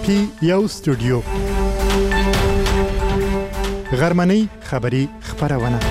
کې یو استودیو غرمنۍ خبری خبرونه.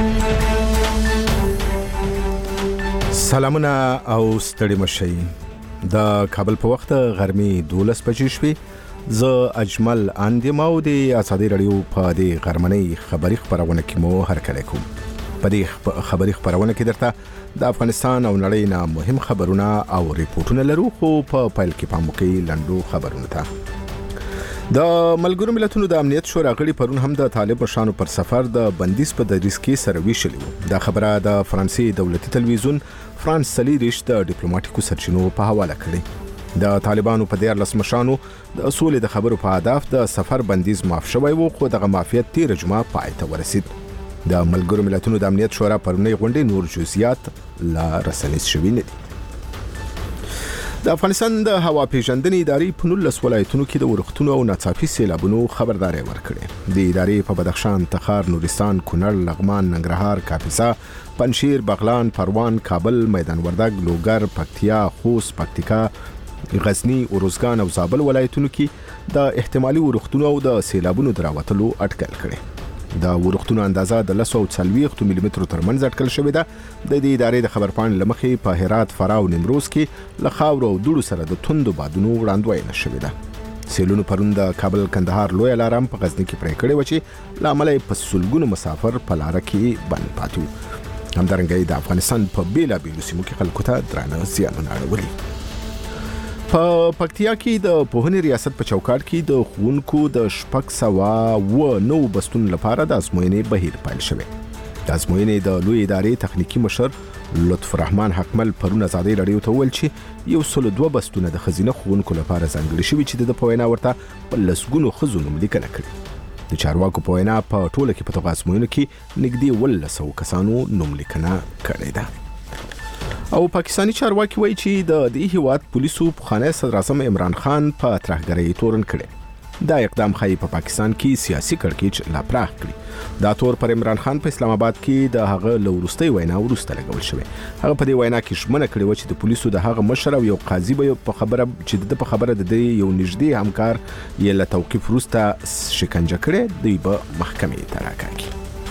سلامونه او ستړي مشي. د کابل په وخت غرمې 12 بجې شوې. زه اجمل اندیماو د ازادي رادیو په دې غرمنۍ خبری خبرونه کې مو هرکلی کوم. په دې خبری خبرونه کې درته د افغانستان او نړۍ نه مهم خبرونه او ریپورتونه لرو، خو په پیل کې پام وکړئ لنډو خبرونه ته. د ملګرو ملتونو د امنیت شورا غړي پرون هم د طالب مشرانو پر سفر د بندیز په دریځ کې سره ویشلي وو. دا خبره د فرانسې دولتي تلویزیون فرانس 24 د ډیپلوماټیکو سرچینو په حواله کړې. د طالبانو په 14 مشرانو د اصول د خبرو په هدف د سفر بندیز معاف شوی وو، خو دغه معافیت 13 جمعه پای ته ورسید. د ملګرو ملتونو د امنیت شورا پرونی غونډې نور جزئیات لا رسنیز شوي نه دي. د افغانستان د هوا پیژندنې ادارې په 19 ولایتونو کې د ورښتونو او ناڅاپي سیلابونو خبرداري ورکړې. د ادارې په بدخشان، تخار، نورستان، کونړ، لغمان، ننګرهار، کاپیسا، پنجشیر، بغلان، پروان، کابل، میدان وردګ، لوګر، پکتیا، خوست، پکتیکا، غزنی، اروزګان او زابل ولایتونو کې د احتمالي ورښتونو او د سیلابونو دراوتلو اټکل کړي. د ورښتونو اندازه د 140 ملي مترو ترمنځ اټکل شوې ده. د دې ادارې د خبرپاڼې لمخې په هرات، فراه او نیمروز کې له خاورو او دوړو سره د توندو بادونو وړاندوینه شوې ده. سیلونو پرون د کابل کندهار لوی لارم په غزنی کې پرې کړې و چې لامل په سلګونو مسافر په لار کې بند پاتې وو. همدارنګه د افغانستان په بیلابیلو سیمو کې خلکو ته درانه زیانونه اړولي. په پکتیا کې د پوهنې ریاست په چوکاټ کې د ښوونکو د 609 بستونو لپاره د ازموینې بهیر پیل شوی. د ازموینې د لوی ادارې تخنیکی مشر لطف الرحمن حکمل پرون ازادي رادیو ته ویل چې 102 بستونه د خزینه ښوونکو لپاره ځانګړي شوي چې د په وینا ورته په لسګونو ښځو نوملیکنه کړي. د چارواکو په وینا په ټوله کې په دغه ازموینو کې نږدې 100 کسانو نوملیکنه کړې ده. او پاکستانی چارواکي وایي چې د دې هیواد پولیسو پخوانی صدر اعظم عمران خان په ترهګرۍ تورن کړي. دا اقدام ښایي په پاکستان کې سیاسي کړکېچ لا پراخ کړي. دا تور پر عمران خان په اسلام آباد کې د هغه له وروستۍ وینا وروسته لګول شوی. هغه په دې وینا کې ژمنه کړې و چې د پولیسو د هغه مشر او یو قاضي به په خبره چې د په خبره د یو نږدې همکار یې له توقیف وروسته شکنجه کړي، دوی به محکمې ته راکاږي.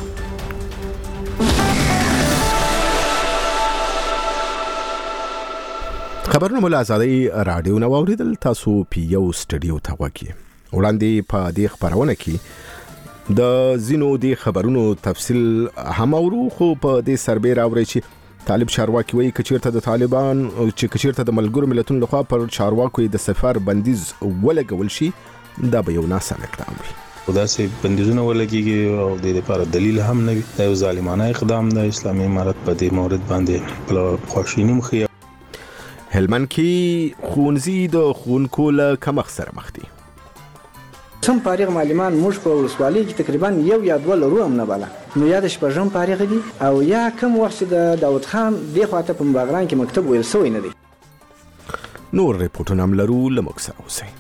خبرونه مول ازادي رادیو نو اوریدل. تاسو په یو سټډیو ته وکی وړاندې په دې خبرونه کې د زینو د خبرونو تفصیل هم اورو، خو په دې سربېره اوري چې طالب چارواکي وایي کچیرته د طالبان چې کچیرته د ملګرو ملتونو لخوا پر چارواکو د سفر بندیز ولګول شي، دا به یو ناسم اقدام وي. داسې بندیزونه ولګيږي او د لپاره دلیل هم نه وي. دا یو ظالمانه اقدام د اسلامي امارت په دې مورد باندې په خواشینی مخې. هلمند کې ښوونځي د ښوونکو له کمښت سره مخ دي. سم فارغ معلمان موږ په ولسوالۍ کې تقریبا یو یا دوه لرو هم نه بالا، نو یا د شپږم فارغ دي او یا کم وخت د داود خان دې خواته په بغلان کې مکتب ویل سوی نه دی. نور ریپورتونه هم لرو، له موږ سره اوسئ.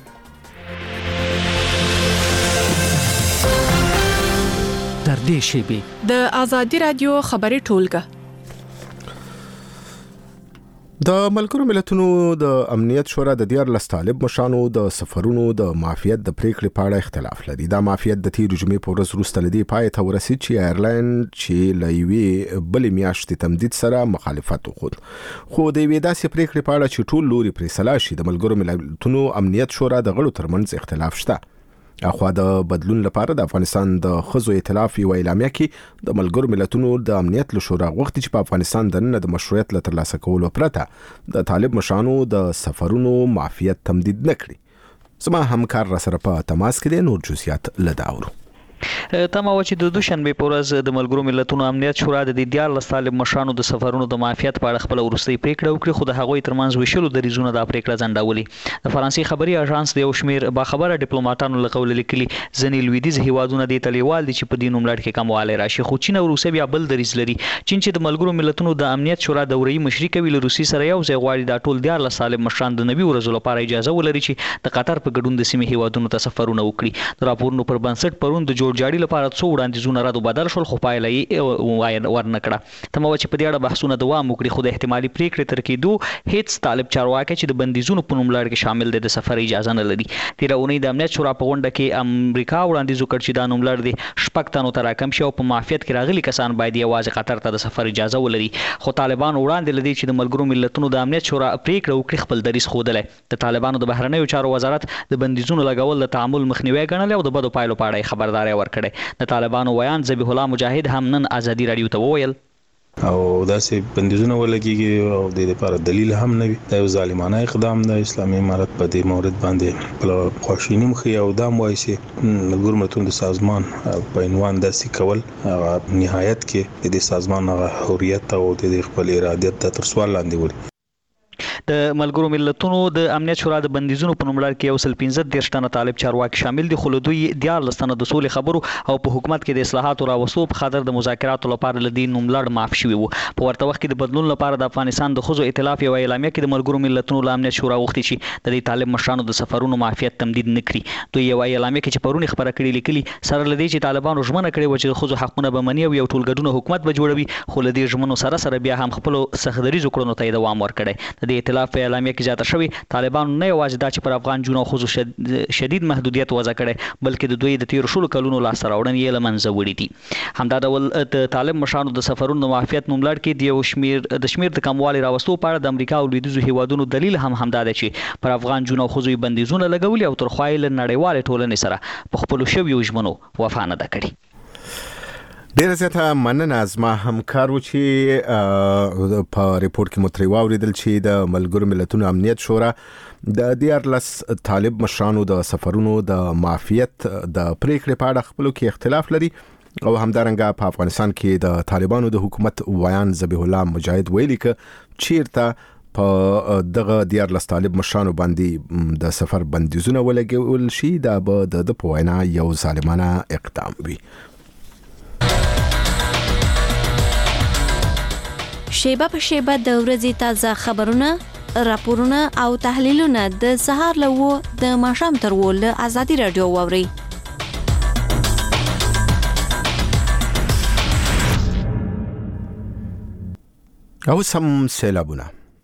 در دې شیبې د ازادي رادیو خبري ټولګه. د ملګرو ملتونو د امنیت شورا د 14 طالب مشرانو د سفرونو د معافیت د پریکړې په اړه اختلاف لري. دا معافیت د 13 جمعې په ورځ وروسته لدی پای ته ورسید چې ایرلاین چې لوي بلې میاشتې تمدید سره مخالفت وکړ. خو د وې داسې پریکړې په اړه چې ټول لوري پرې سلا شي، د ملګرو ملتونو امنیت شورا د غړو ترمنځ اختلاف شته. اخوا د بدلون لپاره د افغانستان د خزو ائتلاف یو اعلامیه کې د ملګرو ملتونو د امنیت له شورا غوښتي چې په افغانستان دننه د مشروعیت له ترلاسه کولو پرته د طالب مشرانو د سفرونو معافیت تمدید نکړي. زما همکار را سره په تماس کې دی، نور جزئیات لداورو. تمه و چې د دوشنبه په ورځ د ملګرو ملتونو امنیت شورا د 14 طالب مشرانو د سفرونو د معافیت په اړه خپل وروستۍ پریکړه وکړه، خو د هغوی ترمنځ ویشلو د ریزونو د پریکړه ځنډولې. د فرانسې خبري اژانس د یو شمیر باخبره ډیپلوماټانو له قول لیکلي ځینې لویدیځ هیوادونه د تلیوال دي چې په دې نوملړ کې کموالی راشي، خو چین او روسیه بیا بل دریځ لري. چین چې د ملګرو ملتونو د امنیت شورا دوري مشري کوي، له روسیې سره یو ځای غواړي دا ټول 14 طالب مشران د 90 ورځو لپاره اجازه ولري چې د قطر په ګډون د سیمې هیوادونو ته سفرونه وکړي. د راپورونو پر بنسټ پرون د جوړجاړي لپاره څو وړاندیزونه رد بدل شول خو پایله یې ورنکړه تمه چې په دې اړه بحثونه دوام وکړي خو د احتمالي پریکړې تر کېدو هیڅ طالب چارواکي چې د بندیزونو په نوم لړ کې شامل دي د سفر اجازه نه لري تیره اونۍ د امنیت شورا په غونډه کې امریکا وړاندیز وکړ چې دا نوم لړ دي شپږ تنو ته راکم شي او په معافیت کې راغلي کسان باید یوازې قطر ته د سفر اجازه ولري خو طالبان وړاندې لدی چې د ملګرو ملتونو د امنیت شورا پریکړه وکړي خپل دریځ ښودلی د طالبانو د بهرنیو چارو وزارت د بندیزونو لګول د تعامل مخنیوي ګڼلی او د بدو پایلو په اړه خبرداری ورکړی د طالبانو ویان ذبیح الله مجاهد هم نن ازادي رادیو ته وویل او داسې بندیزونه ولګيږي او د لپاره دلیل هم نه وي دا یو ظالمانه اقدام د اسلامي امارت په دې مورد باندې په خواشینی مخې او دام وایي چې ملګرو ملتونو د سازمان په عنوان داسې کول نهایت کې د سازمان حریت او د خپل ارادت تر سوال لاندې وړي د ملګرو ملتونو د امنیت شورا د بندیزونو په نوم لړ کې 115 تنه طالب چارواکي شامل دي خو دوی 14 تنه د سولې خبرو او په حکومت کې د اصلاحاتو راوستو په خاطر د مذاکراتو لپاره لدی نوم لړ معاف شوی وو په ورته وخت کې د بدلون لپاره د افغانستان د خزو ائتلاف یو اعلامیه کې د ملګرو ملتونو له امنیت شورا غوښتي چې د دې طالب مشرانو د سفرونو معافیت تمدید نکړي دوی یو اعلامیه کې چې پرونی خبره کړې لیکلي سره لدی چې طالبانو ژمنه کړې و چې د خزو حقونه به مني او یو ټولګډونه حکومت به جوړوي خو لدی ژمنو سره بیا هم خپل سخدري زکړنو ته دوام ورکړي د دې ائتلاف په اعلامیه کې شوی طالبانو نه یوازې دا چې پر افغان جنو خو شدید محدودیت وضع کړي بلکې د دوی د 13 کلونو لاسته راوړنې یې لمنځه وړي دي همدا ډول د طالب مشرانو د سفرونو معافیت نوم لړ کې د شمیر د کموالي راوستو په اړه د امریکا او لویدیځو هیوادونو دلیل هم دا دی چې پر افغان جنو خو بندیزونه لګولي او تر خوایل نړیوال ټولنې سره په خپل شویو ژمنو وفا نه ده کړې ډیره زیاته مننه زما همکار و چې په ریپورت کې متری واوریدل چې د ملګرو ملتونو امنیت شورا د 14 طالب مشرانو د سفرونو د معافیت د پریکړې په اړه خپلو کې اختلاف لري او همدارنګه په افغانستان کې د طالبانو د حکومت ویان ذبیح الله مجاهد ویلي ک چیرته په دغه 14 طالب مشرانو باندې د سفر بندیزونه ولګول شي دا به د پوینا یو ظالمانه اقدام وي شیبه په شیبه د ورځې تازه خبرونه راپورونه او تحلیلونه د سهار له د ماښام تر له ازادي رادیو واوري او سم سیلابونه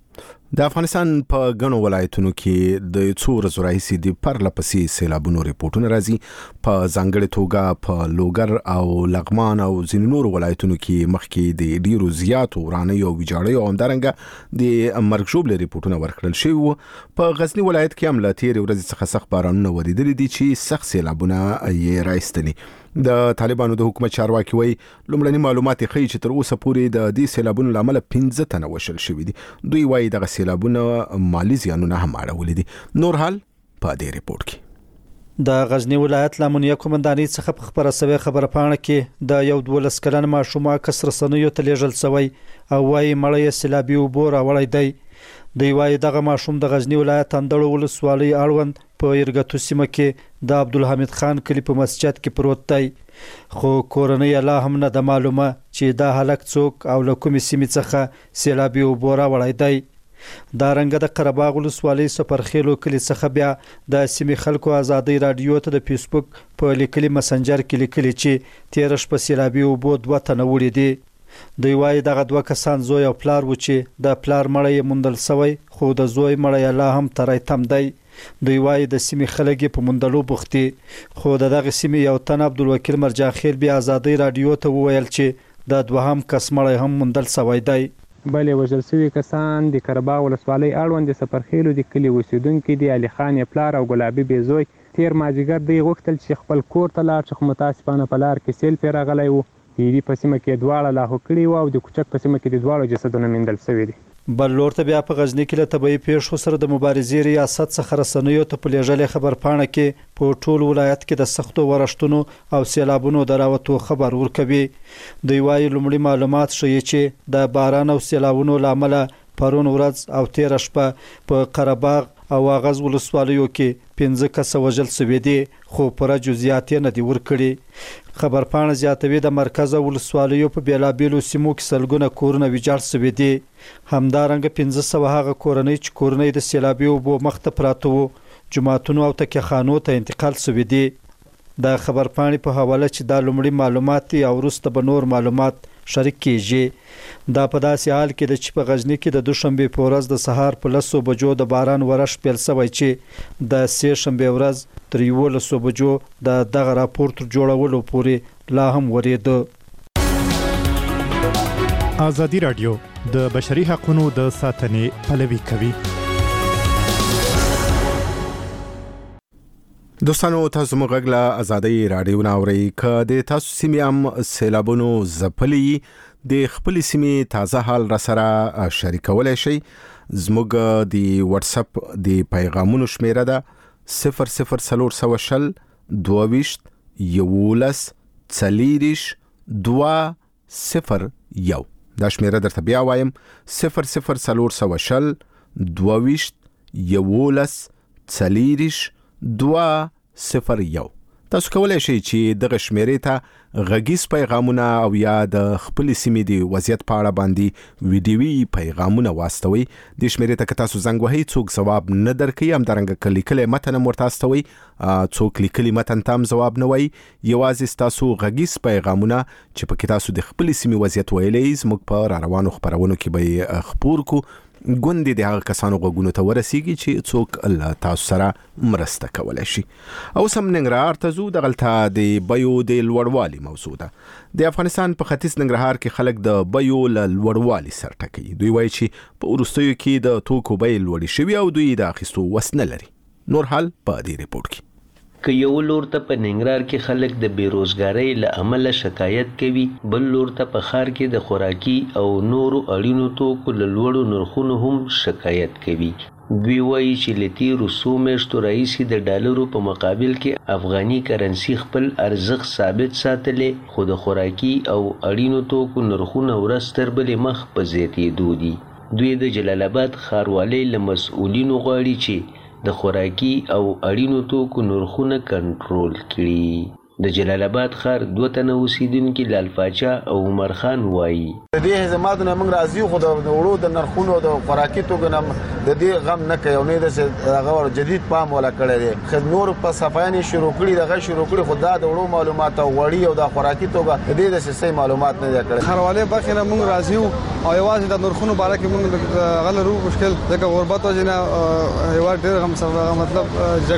د افغانستان په غنو ولایتونو کې د څو ورځې راهیسې د پرلپسې سیلابونو ریپورتونه راځي په ځانګړي توګه په لوګر او لغمان او ځینو نورو ولایتونو کې مخکې د ډیرو زیاتو ورانیو او ویجاړیو او همدارنګه د مرګ ژوبلې ریپورتونه ورکړل شوي وو په غزنی ولایت کې هم له تېرې ورځې څخه سخت بارانونه وریدلي دي چې سخت سیلابونه یې راایستلي د طالبانو د حکومت چارواکي وایي لومړني معلومات ښیي چې تر اوسه پورې د دې سیلابونو له امله 15 تنه وشل شوي دي دوی وایي دغه سیلابونه مالي زیانونه هم اړولي دي نور حال په دې ریپورت کې د غزنی ولایت لامونیه قومندانۍ څخه په خبره سوي خبره پاڼه کې د یو 12 کلن ماشوم کسر سنوي ته لیږل شوی او وایي مړی سیلابي وبو راوړی دی دوی وایي دغه ماشوم د غزنی ولایت اندړو ولسوالۍ اړوند په یرګتو سیمه کې د عبدالحمید خان کلی په مسجد کې پروت دی خو کورنۍ الله هم نه د معلومه چې دا هلک څوک او له کومې سیمې څخه سیلابي وبو راوړی دی دا رنګه د قرهباغ ولسوالۍ سفرخیلو کلی څخه بیا د سیمې خلکو ازادي رادیو ته د فیسبوک په لیکلي مسنجر کې لیکلي چې 13 شپه سیلابي وبو 2 تنه وړي دي دوی وایي دغه 2 کسان زوی او پلار و چې د پلار مړی موندل شوی خو د زوی مړی الله هم ترای تم دی دوی وایي د سیمې خلک په موندلو بوختي خو دغه سیمې یو تن عبدالوکیل مرجانخیل بیا ازادي رادیو ته وویل چې د دوهم کس مړی هم موندل شوی دی بلې وژل شوي کسان د قرهباغ ولسوالۍ اړوند د سفرخیلو د کلي اوسیدونکي د علي خان پلار او ګلابي بېزوی تیر مازدیګر دوی غوښتل چې خپل کور ته لاړ شي خو متاسفانه په لار کې سیل پرې راغلی و د په سیمه کې دواړه لاهو کړي وو او د کوچک په سیمه کې د دواړو جسدونه موندل شوي دي بل لور ته بیا په غزنی کې له طبیعي پیښو سره د مبارزې ریاست څخه رسنیو ته په لیږلې خبر پاڼه کې په ټول ولایت کې د سختو ورښتونو او سیلابونو د راوتو خبر ورکوي دوی وایي لومړي معلومات ښیي چې د باران او سیلابونو له امله پرون ورځ او 13 شپه په قرهباغ او اغاز ولسوالیو کې 15 کسه وژل شوي دي خو پوره جزئیات نه دي ورکړي خبرپاڼه زیاتوي د مرکز ولسوالیو په بیلابیلو سیمو کې سلګونه کورونه ویجاړ شوي دي همدارنګه 1500 هغه کورنۍ چې کورنۍ د سیلابي وبو مخ ته پراته وو جماعتونو او تکیهخانو ته انتقال شوي دي د خبرپاڼې په حواله چې دا لومړی معلومات دي او وروسته به نور معلومات شریک کیږي. دا په داسې حال کې د چې په غزنی کې د دوشنبه په ورځ د سهار په 10 بجو د باران ورش پیل شوی چې د سه شنبه ورځ تر 11 بجو د دغه راپور تر جوړولو پورې لا هم ورېده. ازادي رادیو د بشري حقوقو د ساتنې پلوي کوي. دوستانو تاسو موږ غلا ازادي رادیو ناوړی ک د تاسو سیمې هم سیلابونو زپلی د خپل سیمې تازه حال را سره شریکولای شي. زموږ د واتس اپ د پیغامونو شمیره ده 0040 22 11 40 201. دا شمیره درته بیا وایم 0040 22 11 40 201. تاسو کولای شئ چې دغه شمیرې ته غږیز پیغامونه او یا د خپل سیمې د وضعیت په اړه باندې ویډیوي پیغامونه واستوي. د شمیرې ته که تاسو زنګ وهئ څوک ځواب نه درکوي، همدارنګه لیکلی متن هم ورته استوئ، څوک لیکلي متن ته هم ځواب نه وایي. یوازې ستاسو غږیز پیغامونه چې پکې تاسو د خپل سیمې وضعیت ویلی زموږ په راروانو خپرونو کې به خپور کو. ګوندې د هغه کسانو غوږونو ته ورسیږي چې څوک الله تاسو سره مرسته کولای شي. او سم ننګرهار ته ځو. دغلته د بیو د لوړوالي موضوع ده. د افغانستان په ختیځ ننګرهار کې خلک د بیو له لوړوالي سر ټکوي. دوی وایي چې په وروستیو کې د توکو بیې لوړې شوي او دوی د اخیستو وس نه لري. نور حال په دې ریپورت کې. که یو لور ته په ننګرهار کې خلک د بیروزګارۍ له امله شکایت کوي، بل لور ته په ښار کې د خوراکي او نورو اړینو توکو له لوړو نرخونو هم شکایت کوي. دوی وایي چې له تېرو څو میاشتو راهیسې د ډالرو په مقابل کې افغاني کرنسي خپل ارزښت ثابت ساتلی، خو د خوراکي او اړینو توکو نرخونه ورځ تر بلې مخ په زیاتېدو دي. دوی د جلال آباد ښاروالۍ له مسؤلینو غواړي چې د خوراکي او اړینو توکو نرخونه کنټرول کړي. د جلال آباد ښار 2 تنه اوسیدونکي لال پاچا او عمر خان وایي د دې خدماتو نه موږ راځي، خو د وړو د نرخونو د خوراکي توکو نه د دې غم نه کوي او نه د هغه جدید پام ولا کړی دی. خو نور په صفایانې شروع کړي، دغه شروع کړي، خو دا د وړو معلومات او وړي او د خوراکي توکو د دې د صحیح معلومات نه دی کړی. ښاروالۍ برخې نه موږ راځي او یوازې د نرخونو باره کې موږ غلرو مشکل ځکه غربت وجنه هیواد ډېر غم سره مطلب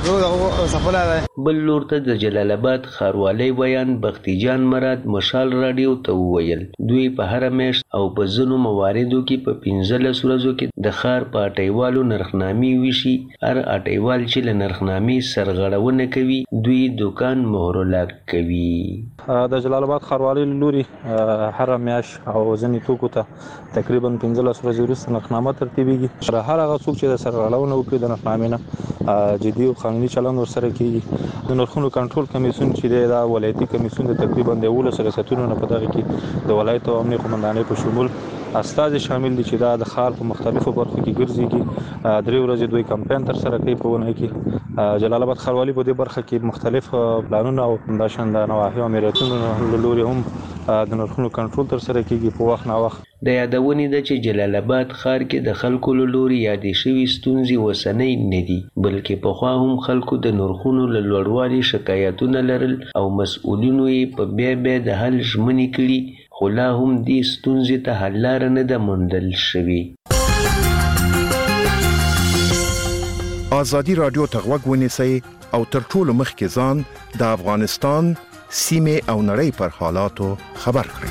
جګړو سفله ده. بل لور ته د جلال آباد ښاروالۍ بیان بختي جان مراد مشال راډیو ته وویل دوی په هر میاشت او په ځینو مواردو کې په 15 ورځو کې د ښار په اټیوالو نرخنامې ویشي. هر اټیوال چې له نرخنامې سرغړونه کوي دوی دکان مهرلاک کوي. د جلال آباد ښاروالۍ لوري هر میاشت او ځینې توکو ته تقریبا 15 ورځې وروسته نرخنامه ترتیبیږي. هر هغه څوک چې د سرغړونه وکړي د نرخنامې نه جدي او قانوني چلند ورسره کیږي. د نرخونو کنټرول کمیسیون چې دا ولایتي کمیسیون د تقریبا د 11 ریاستونو نه په دغه کې د ولایت او امنیت قومندانۍ په شمول استازي شامل دي چې دا د ښار په مختلفو برخو کې ګرځي. 3 ورځې دوی کمپاین تر سره کوي په ونه کې. جلال آباد ښاروالۍ په دې برخه کې مختلف پلانونه او همداشان د نواحي امریتونو له لوري هم د نرخونو کنټرول تر سره کیږي په وخت نا وخت. د یادونې ده چې جلال آباد ښار کې د خلکو له لوري یادې شوي ستونزې وسنۍ نه دي، بلکې پخوا هم خلکو د نرخونو له لوړوالي شکایتونه لرل او مسؤلینو یې په بیا د حل ژمنې کړي، خو لا هم دې ستونزې ته حل لاره نه ده موندل شوې. ازادي رادیو ته غوږ ونیسئ او تر ټولو مخکې ځان د افغانستان سیمې او نړۍ پر حالاتو خبر کړئ.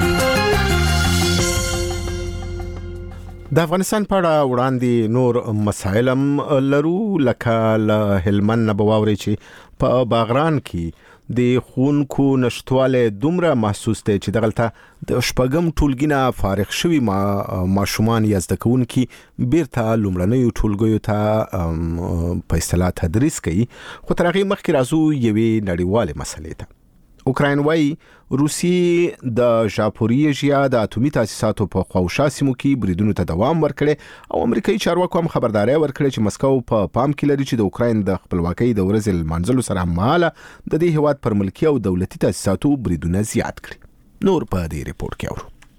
د افغانستان په اړه وړاندې نور مسایل هم لرو، لکه له هلمند نه به واورئ چې په باغران کې د ښوونکو نشتوالی دومره محسوس دی چې دغلته د شپږم ټولګي نه فارغ شوي ماشومان یا زده کوونکي بیرته لومړنیو ټولګیو ته په اصطلاح تدریس کوي. خو تر هغې مخکې راځو یوې نړیوالې مسلې ته. اوکراین وایي روسیې د ژاپوریژیا د اتومي تاسیساتو په خواوشا سیمو کې بریدونو ته دوام ورکړی او امریکایي چارواکو هم خبرداری ورکړی چې مسکو په پام کې لري چې د اوکراین د خپلواکۍ د ورځې لمانځلو سره هممهاله د دې هیواد پر ملکي او دولتي تاسیساتو بریدونه زیات کړي. نور په دې ریپورت کې اورو.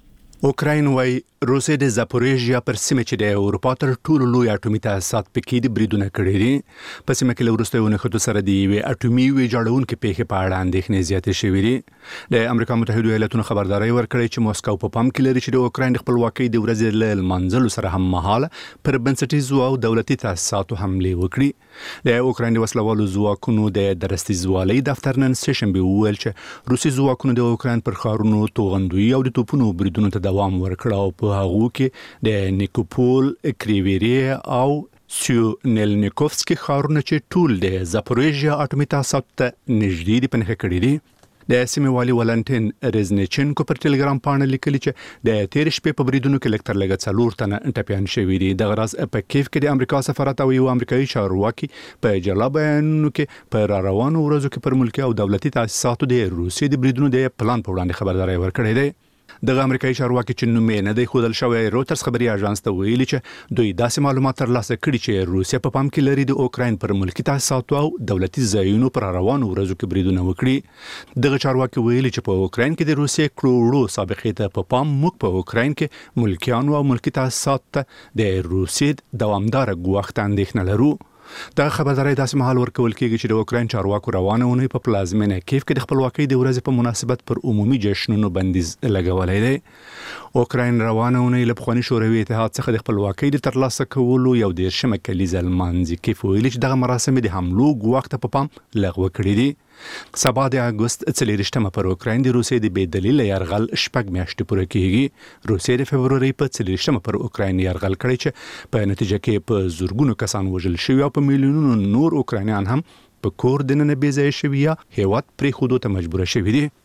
اوکراین وايي روسیه د زاپوریژیا پر سیمه چې د اروپا تر ټولو لوی اټومي تاسیسات پکې د بریدونه کړي دي په سیمه کې له وروستیو نښتو سره د یوې اټومي ویجاړونکې پیښې په اړه اندېښنې زیاتې شوې دي د امریکا متحده ایالاتونو خبرداري ورکړې چې موسکو په پام کې لري چې د اوکراین د خپلواکۍ د ورځې له لمانځلو سره هم مهاله پر بنسټیزو او دولتي تاسیساتو حملې وکړي د اوکراین د وسلوالو ځواکونو د درستیزوالۍ دفتر نن سهشنبه وویل چې روسي ځواکونو د اوکراین پر ښارونو توغندوي او د توپونو بریدونو ته دوام ورکړ او په هغو کې د نیکوپول، کریویری او سیونلنیکوفسکي ښارونه چې ټول د زاپوریژیا اټومي تاسیسات ته نږدې دي په نښه کړي دي. د سیمې والي ولنټین رزنیچنکو پر ټلګرام پاڼه لیکلي چې د تیر شپې په بریدونو کې لږ تر لږه 4 تنه ټپیان شوي دي. دغه راز په کیف کې د امریکا سفارت او یو امریکایي چارواکي په جلا بیانونو کې په روانو ورځو کې پر ملکي او دولتي تاسیساتو د روسیې د بریدونو د پلان په وړاندې خبرداري ورکړې ده. دغه امریکایي چارواکي چې نوم یې نه دی ښودل شوی رویټرز خبري اژانس ته ویلي چې دوی داسې معلومات ترلاسه کړي چې روسیه په پام کې لري د اوکراین پر ملکي تاسیساتو او دولتي ځایونو پر روانو ورځو کې بریدونه وکړي. دغه چارواکي ویلي چې په اوکراین کې د روسیې کروڑو سابقې ته په پام موږ په اوکراین کې ملکیانو او ملکي تاسیسات ته د روسیې دوامدار ګواښ اندېښنه لرو. دا خبرداري داسې مهال ورکول کېږي چې د اوکراین چارواکو روانه اونۍ په پلازمینه کیف کې د خپلواکۍ د ورځې په مناسبت پر عمومي جشنونو بندیز لګولی دی. اوکراین روانه اونۍ له پخواني شوروي اتحاد څخه د خپلواکۍ د ترلاسه کولو یو 10مه کلیزه لمانځي. کیف ویلي چې دغه مراسم د حملو ګواښ ته په پام لغوه کړي دي. سبا د اګوست 24مه پر اوکراین د روسیې د بې دلیله یرغل 6 میاشتې پوره کیږي. روسیې د فبروري په 24مه پر اوکراین یرغل کړی چې په نتیجه کې په زورګونو کسان وژل شوي او په میلیونونو نور اوکراینیان هم په کور دننه بې ځایه شوي یا هیواد پرېښودو ته مجبوره شوي دي.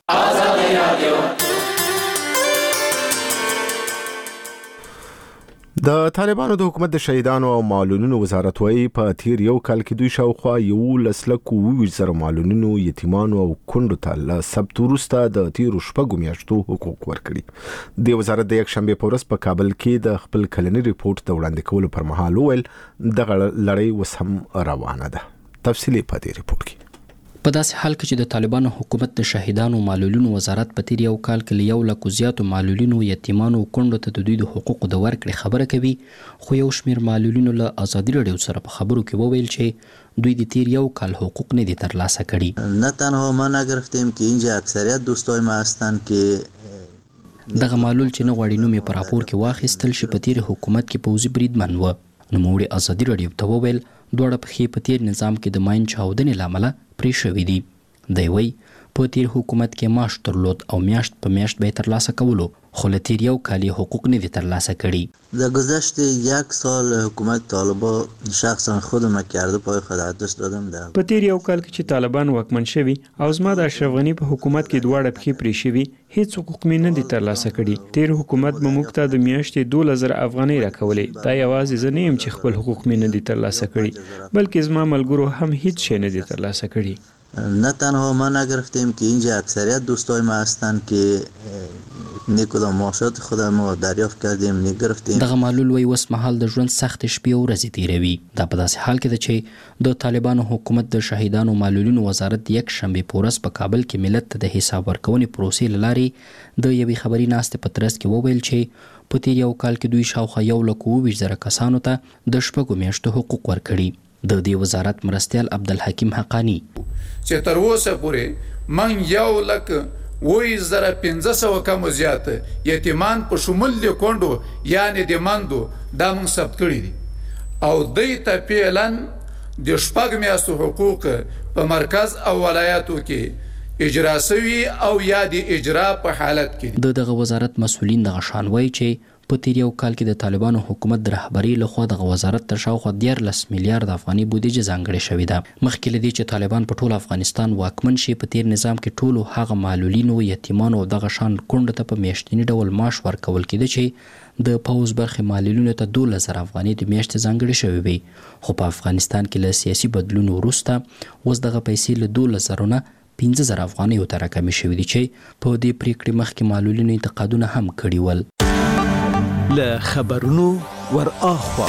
د طالبانو د حکومت د شهیدانو او معلولینو وزارت وايي په تیر یو کال کې دوی شاوخوا 11,000 معلولینو، یتیمانو او کونډو ته له سبت وروسته د تیرو 6 میاشتو حقوق ورکړي. د وزارت د یک شنبه په ورځ په کابل کې د خپل کلني ریپورت د وړاندې کولو پر مهال ویل دغه لړۍ اوس هم روانه ده. تفصیلی په دې ریپورت کې په داسې حال کې چې د طالبانو حکومت د شهیدانو معلولینو وزارت په تیر یو کال کې له 1 لک زیاتو معلولینو، یتیمانو او کونډو ته د دوی د حقوقو د ورکړې خبره کوي، خو یو شمیر معلولینو له ازادي راډیو سره په خبرو کې وویل چې دوی د تیر یو کال حقوق نه دي ترلاسه کړي. نه تنها ما نگرفتیم که اینجا اکثریت دوستای ما هستند که دغه معلول چې نه غواړي نوم یې په راپور کې واخیستل شي په تیر حکومت کې پوځي بریدمن و. نوموړي ازادي راډیو ته وویل دوړه پخې په تیر نظام کې د ماین چاودنې لامل پرې شوې دي. دی وی په تیر حکومت کې معاش درلود او میاشت په میاشت به ترلاسه کولو، خو له تیر یو کال حقوق نه دي ترلاسه کړي. در گذشته 1 سال حکومت طالبان شخصا خودم کرده پای خود دست دادم. په تیر یو کال کې چې طالبان واکمن شوي او زما د اشرف غنی په حکومت کې دواړه پخې پرې شوي، هیڅ حقوق مې نه دي ترلاسه کړي. تیر حکومت به موږ ته د میاشتې 2000 افغانۍ راکولې. دا یوازې زه نه یم چې خپل حقوق مې نه دي ترلاسه کړي، بلکې زما ملګرو هم هیڅ شی نه دي ترلاسه کړي. نه تنها ما نگرفتیم که اینجا اکثریت دوستای ما هستند که نیکدام معاشات خودم ما دریافت کردیم نگرفتیم. دغه معلول وی اوس مهال د ژوند سخت شپې او ورځې تیروي. دا په داسې حال کې ده چې د طالبانو حکومت د شهیدانو معلولینو وزارت یک شنبه په ورځ په کابل کې ملت ته د حساب ورکونې پروسې له لارې د یوې خبري ناستې په ترڅ کې وویل چې په تیر یو کال کې دوی شاوخوا 1,20,000 کسانو ته د 6 میاشتو حقوق ورکړي. د دې وزارت مرستیال عبدالحکیم حقانی چې تر اوسه پورې من 1,05,500 کم زیات یتیمان په شمول د کونډو یعنی د مندو دا موږ ثبت کړي دي او دوی ته فعلاً د 6 میاشتو حقوق په مرکز او ولایاتو کې اجرا شوي او یا د اجرا په حالت کې. دغه وزارت مسؤلین دغه شان وایي چې په تیر یو کال کې د طالبانو حکومت د رهبرۍ لخوا دغه وزارت تر شاوخوا 13 میلیارډ افغاني بودیجه ځانګړې شوې ده. مخکې له دې چې طالبان په ټول افغانستان واکمن شي، په تیر نظام کې ټولو هغه معلولینو، یتیمانو او دغه شان کونډو ته په میاشتني ډول معاش ورکول کېده چې د پوځ برخې معلولینو ته 12,000 افغاني د میاشتې ځانګړې شوې وي. خو په افغانستان کې له سیاسي بدلون وروسته اوس دغه پیسې له 12,000 نه 15,000 افغانیو ته راکمې شوې دي چې په دې پریکړې مخکې معلولینو انتقادونه هم کړي ول. له خبرونو ور اخوا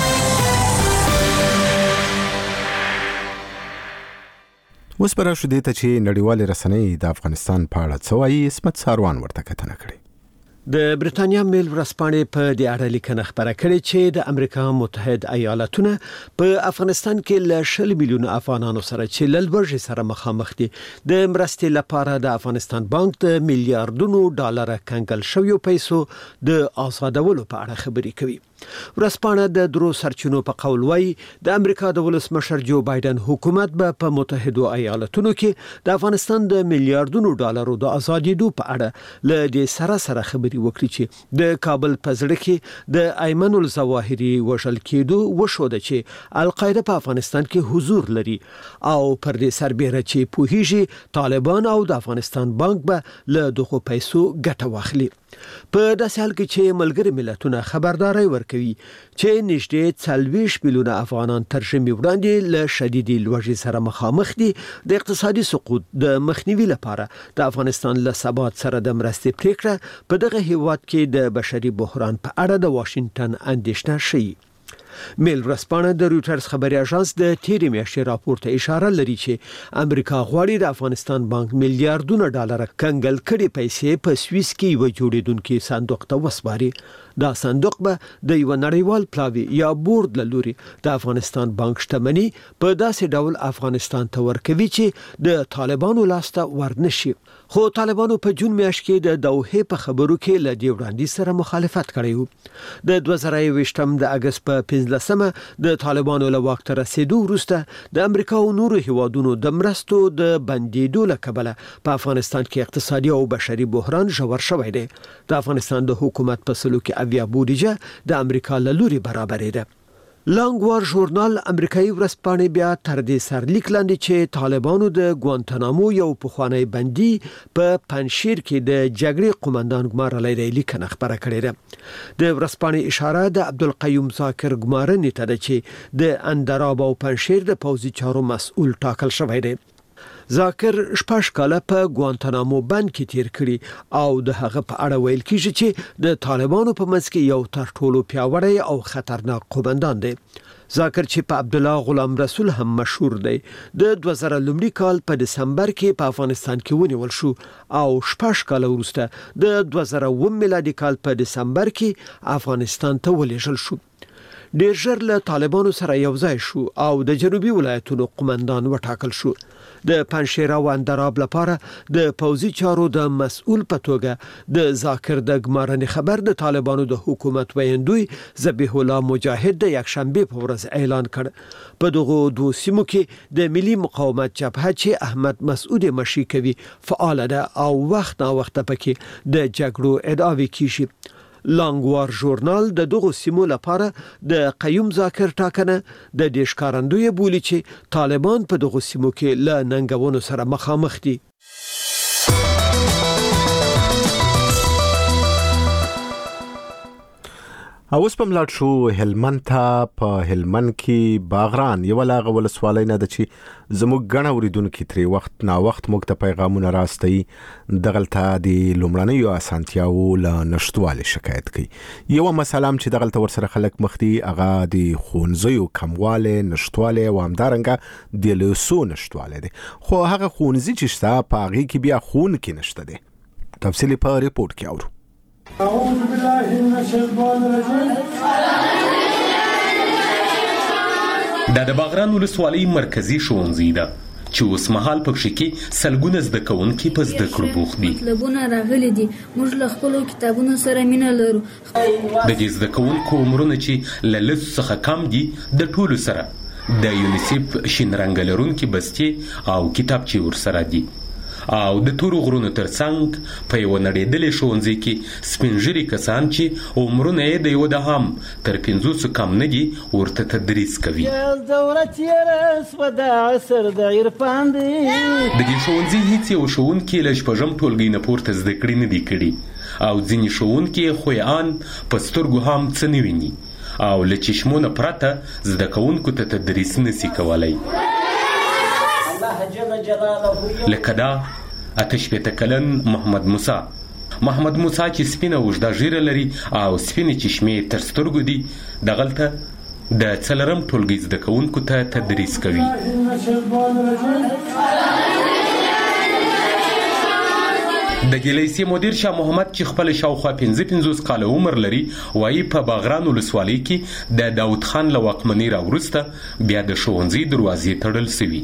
اوس پر شدې ته چې نړیوال رسنۍ د افغانستان په اړه څه وایي، اسمت ساروان ورته کتنه کړې. د برتانیا میل ورځپاڼې په دې اړه لیکنه خبره کړې چې د امریکا متحد ایالاتونه په افغانستان کې ل 10 میلیون افغانانو سره چې لږ سره مخامخ دي د مرستې لپاره د افغانستان بانک د میلیارډونو ډالر کنګل شویو پیسو د آزادولو په اړه خبرې کوي. ورځپاڼه د درو سرچینو په قول وايي د امریکا د ولسمشر جو بایدن حکومت به په متحده ایالاتونو کې د افغانستان د میلیارډونو ډالرو د آزادېدو په اړه ل دې سره خبري وکړي چې د کابل په زړه کې د ایمن الظواهري وشل کېدو وشو د چې القاعده په افغانستان کې حضور لري او پر دې سربېره چې پوهیږي طالبان او د افغانستان بانک به له دغه پیسو ګټه واخلي. په داسې حال کې چې ملګری ملتونه خبرداري ورکوي چې نږدې 40 میلیونه افغانان تر ژمي وړاندې له شدیدي لوږې سره مخامخ دي. د اقتصادي سقوط د مخنیوي لپاره د افغانستان له ثبات سره د مرستې پریکړه په دغه هیواد کې د بشري بحران په اړه د واشنگټن اندېښنه شي. میل ورځپاڼه د رويټرز خبري اژانس د تیرې میاشتې راپور ته اشاره لري چې امریکا غواړي د افغانستان بانک میلیارډونه ډالر کنګل کړي پیسې په سویس کې یو جوړیدونکو صندوق ته وسپاري. دا صندوق به د یو نړیوال پلاوی یا بورډ لوري د افغانستان بانک شتمنۍ په داسې ډول افغانستان ته ورکوي چې د طالبانو لاسته ورنشي. خو طالبانو په جون میاشت کې د دوحه په خبرو کې له دې وړاندې سره مخالفت کړی و. د 2020 د اگست په 15مه د طالبانو له وخت رسیدو وروسته د امریکا او نورو هیوادونو د مرستو د بندیدو له کبله په افغانستان کې اقتصادي او بشري بحران ژور شوی دی. د افغانستان د حکومت په سلو کې اویا بودیجه د امریکا له لوري برابرې ده. لانګوار ژورنال امریکایي ورځپاڼې بیا تر دې سرلیک لاندې چې طالبانو د ګوانتانامو یو پخوانی بندي په پنشیر کې د جګړې قومندان ګمارلی دی لیکنه خبره کړې ده. د ورځپاڼې اشاره د عبدالقیوم ذاکر ګمارنې ته ده چې د اندراب او پنشیر د پوځي چارو مسؤل ټاکل شوی دی. ذاکر 6 کاله په ګوانتانامو بند کې تیر کړي او د هغه په اړه ویل کیږي چې د طالبانو په منځ کې یو تر ټولو پیاوړی او خطرناک قومندان دی. ذاکر چې په عبد الله غلام رسول هم مشهور دی د 2000 کال په دسمبر کې په افغانستان کې ونیول شو او 6 کال وروسته د 2009 میلادي کال په دسمبر کې افغانستان ته ولېږل شو. ډېر ژر له طالبانو سره یو ځای شو او د جنوبي ولایتونو قومندان وټاکل شو. د پنشیر او اندراب لپاره د پوځي چارو د مسؤل په توګه د ذاکر د ګمارنې خبر د طالبانو د حکومت ویندوی ذبیح الله مجاهد د یکشنبه په ورځ اعلان کړ. په دغه دوه سیمو کې د ملي مقاومت جبهه چې احمد مسعود مشي کوي فعال ده او وخت نا وخت پکې د جګړو ادعاوې کیږي. لانګوار ژورنال د دغه سیمو لپاره د قیوم ذاکر ټاکنه د دې ښکارندوی بولی چې طالبان په دغه سیمو کې له ننګونو سره مخامخ دي. اوس په ملاړ شو هلمند ته. په هلمند کې باغران یو لاغه ولسوالۍ نه د چې زموږ غڼه اوریدونکو تری وخت نا وخت موږ ته پیغامونه راستي دغلته د لومړنیو اسانتیاو له نشټوالي شکایت کوي. یو مسله چې دغلته ورسره خلک مخ دي هغه د خونځیو کمواله نشټواله او همدارنګه د لوسو نشټواله دي. خو هغه خونځي چې شته په هغه کې بیا خون کې نشته دي. تفصیلی په ریپورت کې اورو. أعوذ بالله من الشيطان الرجيم. دا د باغران ولسوالۍ مرکزی ښوونځی ده چې اوس مهال پکې کې سلګونه زده کوونکي په زده کړو بوخت دي. مطلبونه راغلي دي، موږ له خپلو کتابونو سره مینه لرو. د دې زده کوونکو عمرونه چې له لس څخه کم دي د ټولو سره د یونیسف شین رنګ لرونکي بستې او کتابچې ورسره دي او د تورو غرونو ترڅنګ په یو نړیدلې ښوونځي کې سپینږیري کسان چې عمرونه یې د یو د هم تر 500 کم نه دي ورته تدریس کوي. د دې ښوونځي هیڅ یو ښوونکی له شپږم ټولګي نه پورته زده کړې نه دي کړي او ځینې ښوونکي خویان په سترګو هم څه نه ویني او له چشمو نه پرته زده کوونکو ته تدریس نشي کولی. لکه دا 88 کلن محمد موسی چې سپینه اوږده ږیره لري او سپینې چشمې تر سترګو دي دغلته د څلورم ټولګي زده کوونکو ته تدریس کوي. د ګیلیسي مدیر شاه محمد چې خپل شاوخوا 55 کال عمر لري وایي په باغران ولسوالۍ کې د داود خان له واکمنۍ راوروسته بیا د ښوونځي دروازې تړل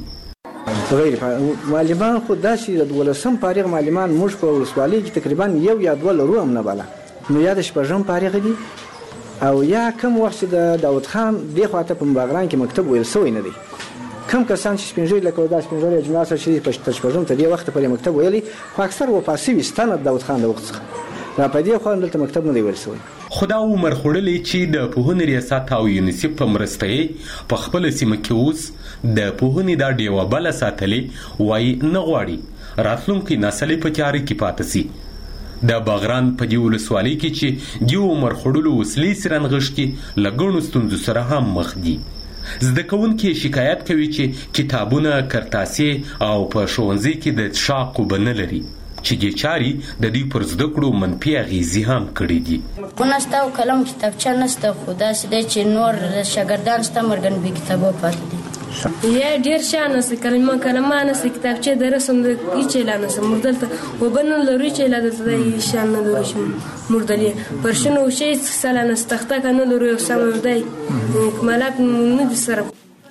سوي. غیر معلمان خو داسې د 12 فارغ معلمان موږ په ولسوالۍ کې تقریبا یو یا دوه لرو هم نه بالا نو یا د شپږم فارغ دي او یا کم وخت د داود خان دی خواته په باغران کې مکتب ویل سوی نه دی. کم کسان چې سپینږیري لکه دا سپینږیري اجناس چې په شپږم ته دی وخت په مکتب ویلي خو اکثر وفاسي وستانه داود خان د وخت څخه را په دې خو دلته مکتب نه دی ویل سوی. خدا عمر خړلې چې د پوهنې ریاست او یونیسف په مرسته په خپل سیمه کې اوس د پوهنې دا ډیوه بل ساتلې وای نه غواړي راتلونکي نسل په چاري کې پاتې سي. د باغران په دی ولسوالۍ کې چې دی عمر خړلو وسلې سرنغشتي لګونو ستونزو سره هم مخ دي. زده کوونکي شکایت کوي چې کتابونه کرتاسي او په ښوونځي کې د څښاک اوبه نه لري چې دې چاري د دوی پر زده کړو منفي اغېزې هم کړي دي. ونسته او قلم کتابچه نسته خو داسې دی چې نور شاګردان شته مرګن بې کتابو پاتې دي. یا ډېر شیان نسته کلمه نسته کتابچې د رسم د هېڅ لا نسته موږ دلته اوبه نه لرو چې لا دلته د هېڅ شیان نه لرو چې موږ دلې پر شنو شی څه لا نسته تخته نه لرو یو سم دی کمالات نه دي سره.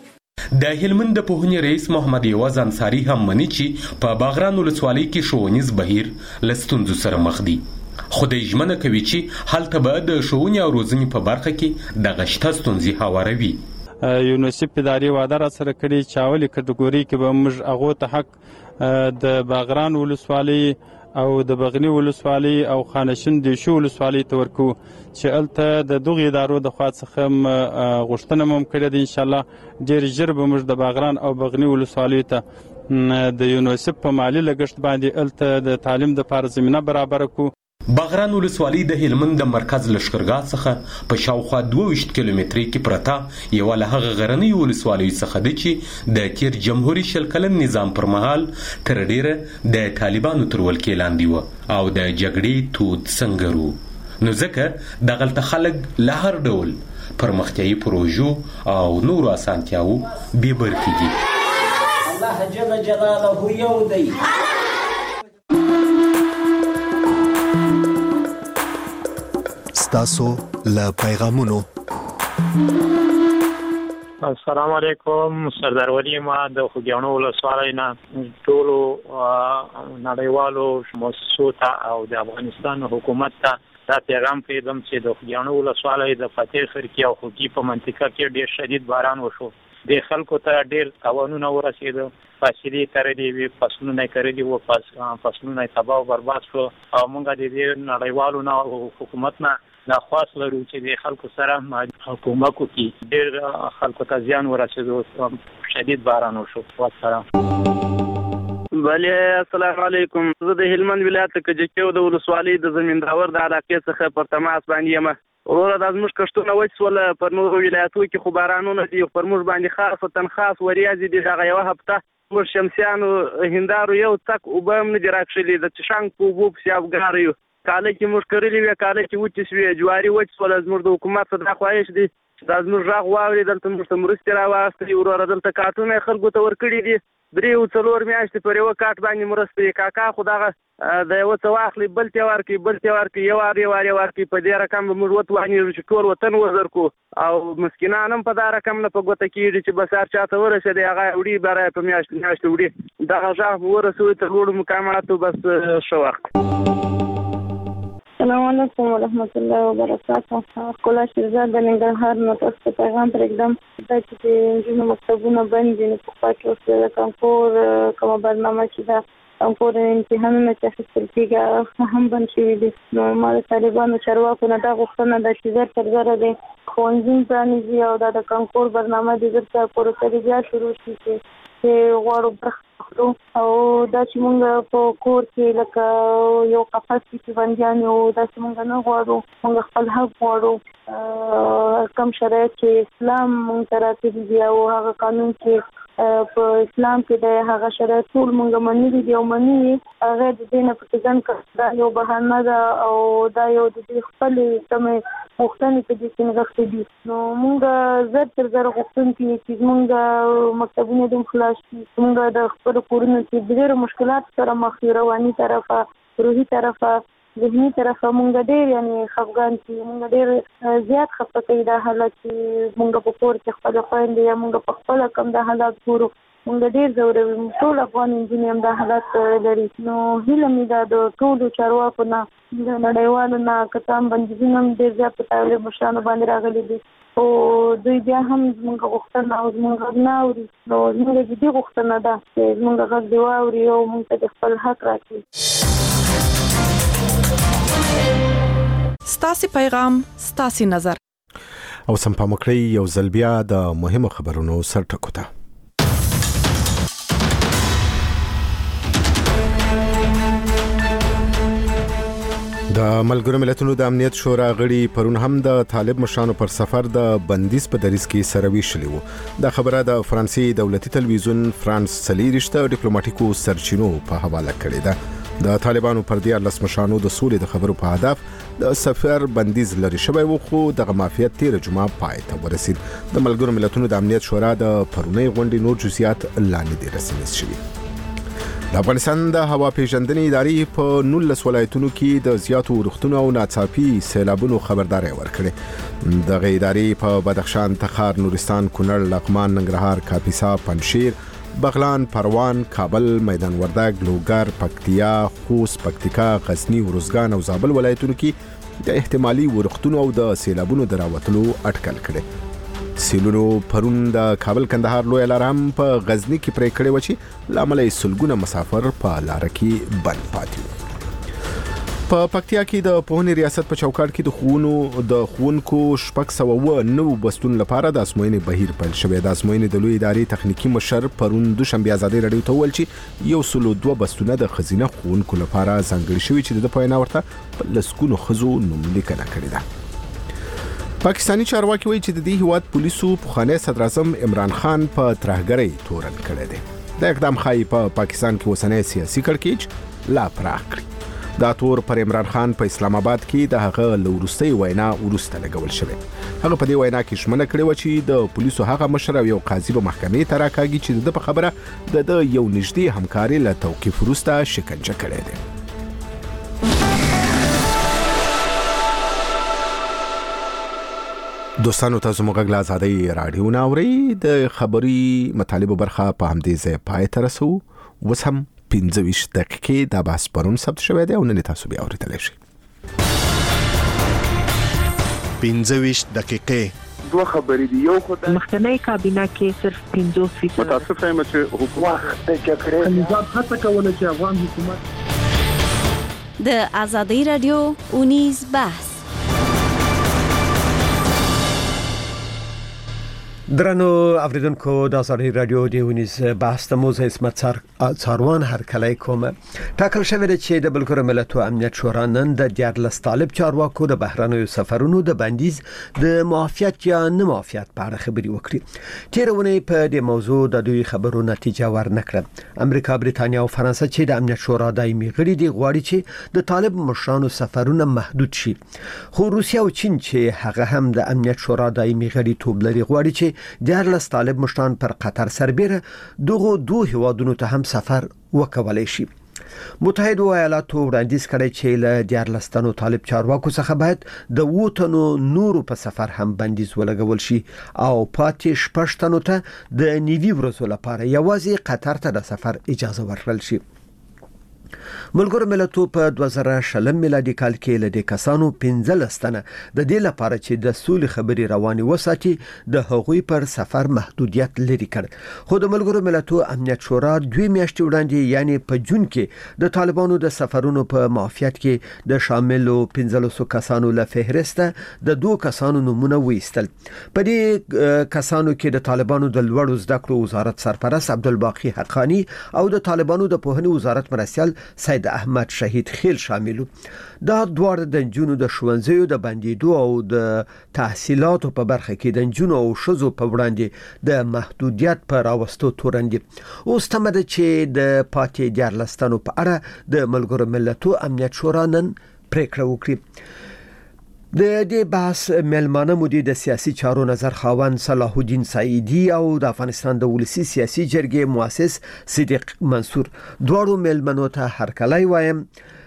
د هلمند د پوهنې رئیس محمد یواز انصاری هم مني چې په باغران ولسوالۍ کې ښوونیز بهیر له ستونزو سره مخ دي. خو د ژمنه کوي چې هلته به د ښوونې او روزنې په برخه کې دغه شته ستونزې هواروي. یونیسف اداري وعده را سره کړې چې اولي کټګوري کې به موږ هغو ته حق د باغران ولسوالۍ او د بغنی ولسوالۍ او خانشین دیشو ولسوالۍ ته ورکو چې هلته د دغو ادارو د خوا څخه غوښتنه هم کړې ده. انشاءالله ډېر ژر به موږ د باغران او بغنی ولسوالیو ته د یونیسف په مالي لګښت باندې هلته د تعلیم دپاره زمینه برابره کړو. باغران ولسوالۍ د هلمند د مرکز لښکرګاه څخه په شاوخوا 22 کیلومترۍ کې پرته یوه له هغه غرنیو ولسوالیو څخه ده چې د تیر جمهوري شل کلن نظام پر مهال تر ډیره د طالبانو تر ولکې لاندې وه او د جګړې تود سنګر وو. نو ځکه دغلته خلک له هر ډول پرمختیایي پروژو او نورو اسانتیاوو بې برخې دي. الله جل جلاله یو دی. تاسو له پیغامونو. السلام علیکم. سردار ولی ما د خوږیاڼو ولسوالۍ نه ټولو نړیوالو مؤسسو ته او د افغانستان حکومت ته دا پیغام پرېږدم چې د خوږیاڼو ولسوالۍ د فتح خرکي او خوږي په منطقه کې ډېر شدید باران وشو. د خلکو ته ډېر تاوانونه ورسېده، فاصلې تړلې وې، فصلونه یې کرلي وو، فصلونه یې تباه او برباد شو او موږ د دې نړیوالو نه او حکومت نه درخواست لرو چې د خلکو سره حکومت وکړي. ډېر خلکو ته زیان ورسېدو، شدید باران وشو. والسلام. بله السلام علیکم. زه د هلمند ولایت کجکیو د ولسوالۍ د زمینداور د علاقې څخه پر تماس باندې یم. وروره دا زموږ کښتونه وچ پر نورو ولایتو کې خو بارانونه دي، پر موږ باندې خاص وریځې دي. دغه یوه هفته موږ شمسیانو هندارو یو تک اوبه هم نه دي راکښلي، د چشانګ په اوبو پسې افګاره یو. کاله کې موږ کرلې وې، کاله کې وچې شوې، جواري وچ شوله. زموږ د حکومت څخه دا خواهش دی دا زموږ غږ واوري، دلته موږ ته مرستې راواخلي. وروره دلته کارټونه یې خلکو ته ورکړي دي، 3-4 میاشتې پر یوه کارټ باندې مرستې. کاکا خو دغه د یوه څه واخلي بل ته ورکړي، یو وار ورکړي. په دې رقم به موږ وتوانېږو چې ټول وطن وزر کړو او مسکینان هم په دا رقم نه په ګوته کېږي چې بس هر چا ته ورسېدی هغه وړي برای په میاشتې وړي. دغه غږ ورسوي تر لوړو مقاماتو. بس ښه وخت. السلام علیکم ورحمت الله وبرکاته. ښکلا شیرزاد د ننګرهار نه تاسو ته پیغام پرېږدم دا چې د نجونو مکتبونه بند دي. نو پخوا کې اوس د کانکور کومه برنامه چې ده کانکور امتحانونه چې اخیستل کېږي هم بند شوي دي. نو ما د طالبانو چارواکو نه دا غوښتنه ده چې زر تر زره د ښوونځي پرانیزي او دا د کانکور برنامه د زر پروسه بیا شروع شي چې غواړو برخه واخلو. او دا چې موږ په کور کې لکه یو قفس کې بندیان یو، داسې موږ نه غواړو. موږ خپل حق غواړو. کم شرایط چې اسلام موږ ته راکړي دي او هغه قانون چې په اسلام کې د هغه شرایط ټول موږ منلي دي او مني هغه د دې نه په ځان کې دا یو بهانه ده او دا یو د دې خپلې کومې غوښتنې په دې کې نغښتې دي. نو موږ زر تر زره غوښتونکي چې موږ مکتبونه دې خلاص شي. موږ د خپلو کورونو کې ډېرو مشکلات سره مخ یو، رواني طرفه روحي طرفه ذهني طرفه مونږ ډېر یعنی خفګان چې مونږ ډېر زیات خفه کوي دا حالت چې مونږ په کور کې خپل خويندې یا مونږ په خپل کم د حالات ګورو مونږ ډېر ضروري ټول افغان انجینر هم دا حالات لري نو هیله مې دا د ټولو چارواکو نه د نړیوالو نه کتام بندیزونه هم ډېر زیات په طالب مشرانو باندې راغلي دي او دوی بیا هم مونږ غوښتنه او مونږ نه اوري نو مونږ دې غوښتنه ده چې مونږ غږ دی واوري او مونږ ته خپل حق راکړي. ستاسي پیغام ستاسي نظر او سم په مکړی یو زلبیا د مهمو خبرونو سرټکو ته. د ملګرو ملتونو د امنیت شورا غړي پرون هم د طالب مشرانو پر سفر د بندیز په دریځ کې سره ویشلي وو. دا خبره د فرانسې دولتي تلویزیون فرانس 3 ډیپلوماټیکو سرچینو په حواله کړې ده. د طالبانو پر 14 مشرانو د سولې د خبرو په هدف د سفر بندیز لري شوی وو خو د مافیات تیر جمعه پای ته ورسید. د ملګرو ملتونو د امنیت شورا د پرونی غونډې نور جزئیات لاندې دي رسمي شوي. د افغانستان د هوا پیژندنې ادارې په 19 ولایتونو کې د زیاتو ورښتونو او ناڅاپي سیلابونو خبرداري ورکړې. د ادارې په بدخشان، تخار، نورستان، کونړ، لغمان، ننګرهار، کاپیسا، پنجشیر، بغلان، پروان، کابل، میدان وردګ، لوګر، پکتیا، خوست، پکتیکا، غزنی، ورزګان او زابل ولایتونو کې د احتمالي ورښتونو او د سیلابونو دراوتلو اټکل کړي. سیلونو پرون د کابل کندهار لوی لار هم په غزنی کې پرې کړې و چې لامل یې سلګونه مسافر په لار کې بند پاتې وو. په پکتیا کې د پوهنې ریاست په چوکاټ کې د ښوونکو 609 بستون لپاره د ازموینې بهیر پیل شوی. د ازموینې د لوی ادارې تخنیکی مشر پرون دوشنبه ازادي رادیو ته ویل چې 102 بستونه د خزینه ښوونکو لپاره ځانګړي شوی چې د پوهنه ورته په لسګونو خزو نوم لیکنه کړې ده. پاکستانی چارواکي وایي چې د دې هیواد پولیسو پخوانی صدر اعظم عمران خان په ترهګرۍ تورن کړی دی. د اقدام خای په پاکستان کې اوسنۍ سیاسي کړکېچ لا پراخ کړی. دا تور پر عمران خان په اسلام آباد کې د هغه لورستي وینا ورسته لګول شوی. هغه په دې وینا کې شمنه کړی و چې د پولیسو هغه مشر او یو قاضي په محکمې ته راکاږي چې د په خبره د یو نږدې همکاري له توقیف وروسته شکنجه کړی دی. دوستانو تاسو موږ غلا آزادۍ رادیو ناوري د خبري مطالبه برخه په همدې ځای پای ته رسو. وس هم 15 دقیقې د بحث پرون ثبت شوی دی او نن تاسو بیا اورېدلی شئ. 15 دقیقې دوه خبرې دي. یو خو د مخکنی کابینه کې صرف 50% متاسف یم چې حکومت د جګړې نظام هڅه کوله چې افغان حکومت د آزادۍ رادیو اونیز بحث. درنو اوریدونکو د آزادۍ رادیو د ونیز بحث ته مو زه اسمت څاروان هرکلی کوم. ټاکل شوی دی چې د ملګرو ملتونو امنیت شورا نن د 14 طالب چارواکو د بهرنیو سفرونو د بندیز د معافیت یا نه معافیت په اړه خبري وکړي. تیرونه په دې موضوع د دوی خبرو نتیجه ورنکړه. امریکا، بریتانیا او فرانسه چې د امنیت شورا دایمي غړي دي غواړي چې د طالب مشرانو سفرونه محدود شي. خو روسیا او چین چې هغه هم د امنیت شورا دایمي غړي توب لري غواړي چې 14 طالب مشران پر قطر سربېره دغه دوه هیوادونو ته هم سفر وکولای شي. متحده ایالاتو وړاندیز کړی چې له 14 تنو طالب چارواکو څخه باید د 2 تنو نورو په سفر هم بندیز ولګول شي او پاتې 6 تنو ته د نیوي ورځو لپاره یوازې قطر ته د سفر اجازه ورکړل شي. ملګرو ملتونو په 2020 میلادي کال کې له دې کسانو 15 تنه د دې لپاره چې د سولې خبري رواني وساتي د هغوی پر سفر محدودیت لري کړ. خو د ملګرو ملتونو امنیت شورا 2 میاشتې وړاندې یعنی په جون کې د طالبانو د سفرونو په معافیت کې د شاملو 15 کسانو له فهرسته د 2 کسانو نمونه وېستل. په دې کسانو کې د طالبانو د لوړو زده کړو وزارت سرپرست عبدالباقی حقانی او د طالبانو د پوهنې وزارت مرستیال سید احمد شهید خیل شاملو. دا دواړه د جنونو د ښوونځیو د بندیدو او د تحصیلاتو په برخه کې د جنونو او شذو په وړاندې د محدودیت پر راوستو تورندي. اوس تمه ده چې د پاتې 14 تنو په اړه د ملګرو ملتونو امنیت شورا نن پریکړه وکړي. د دې بحث ملمانه مدیر د سیاسي چارو نظر خاوند صلاح الدین سعیدی او د افغانستان د ولسی سیاسي جرګې مؤسس صدیق منصور دواړو ملمنو ته هرکلی وایم.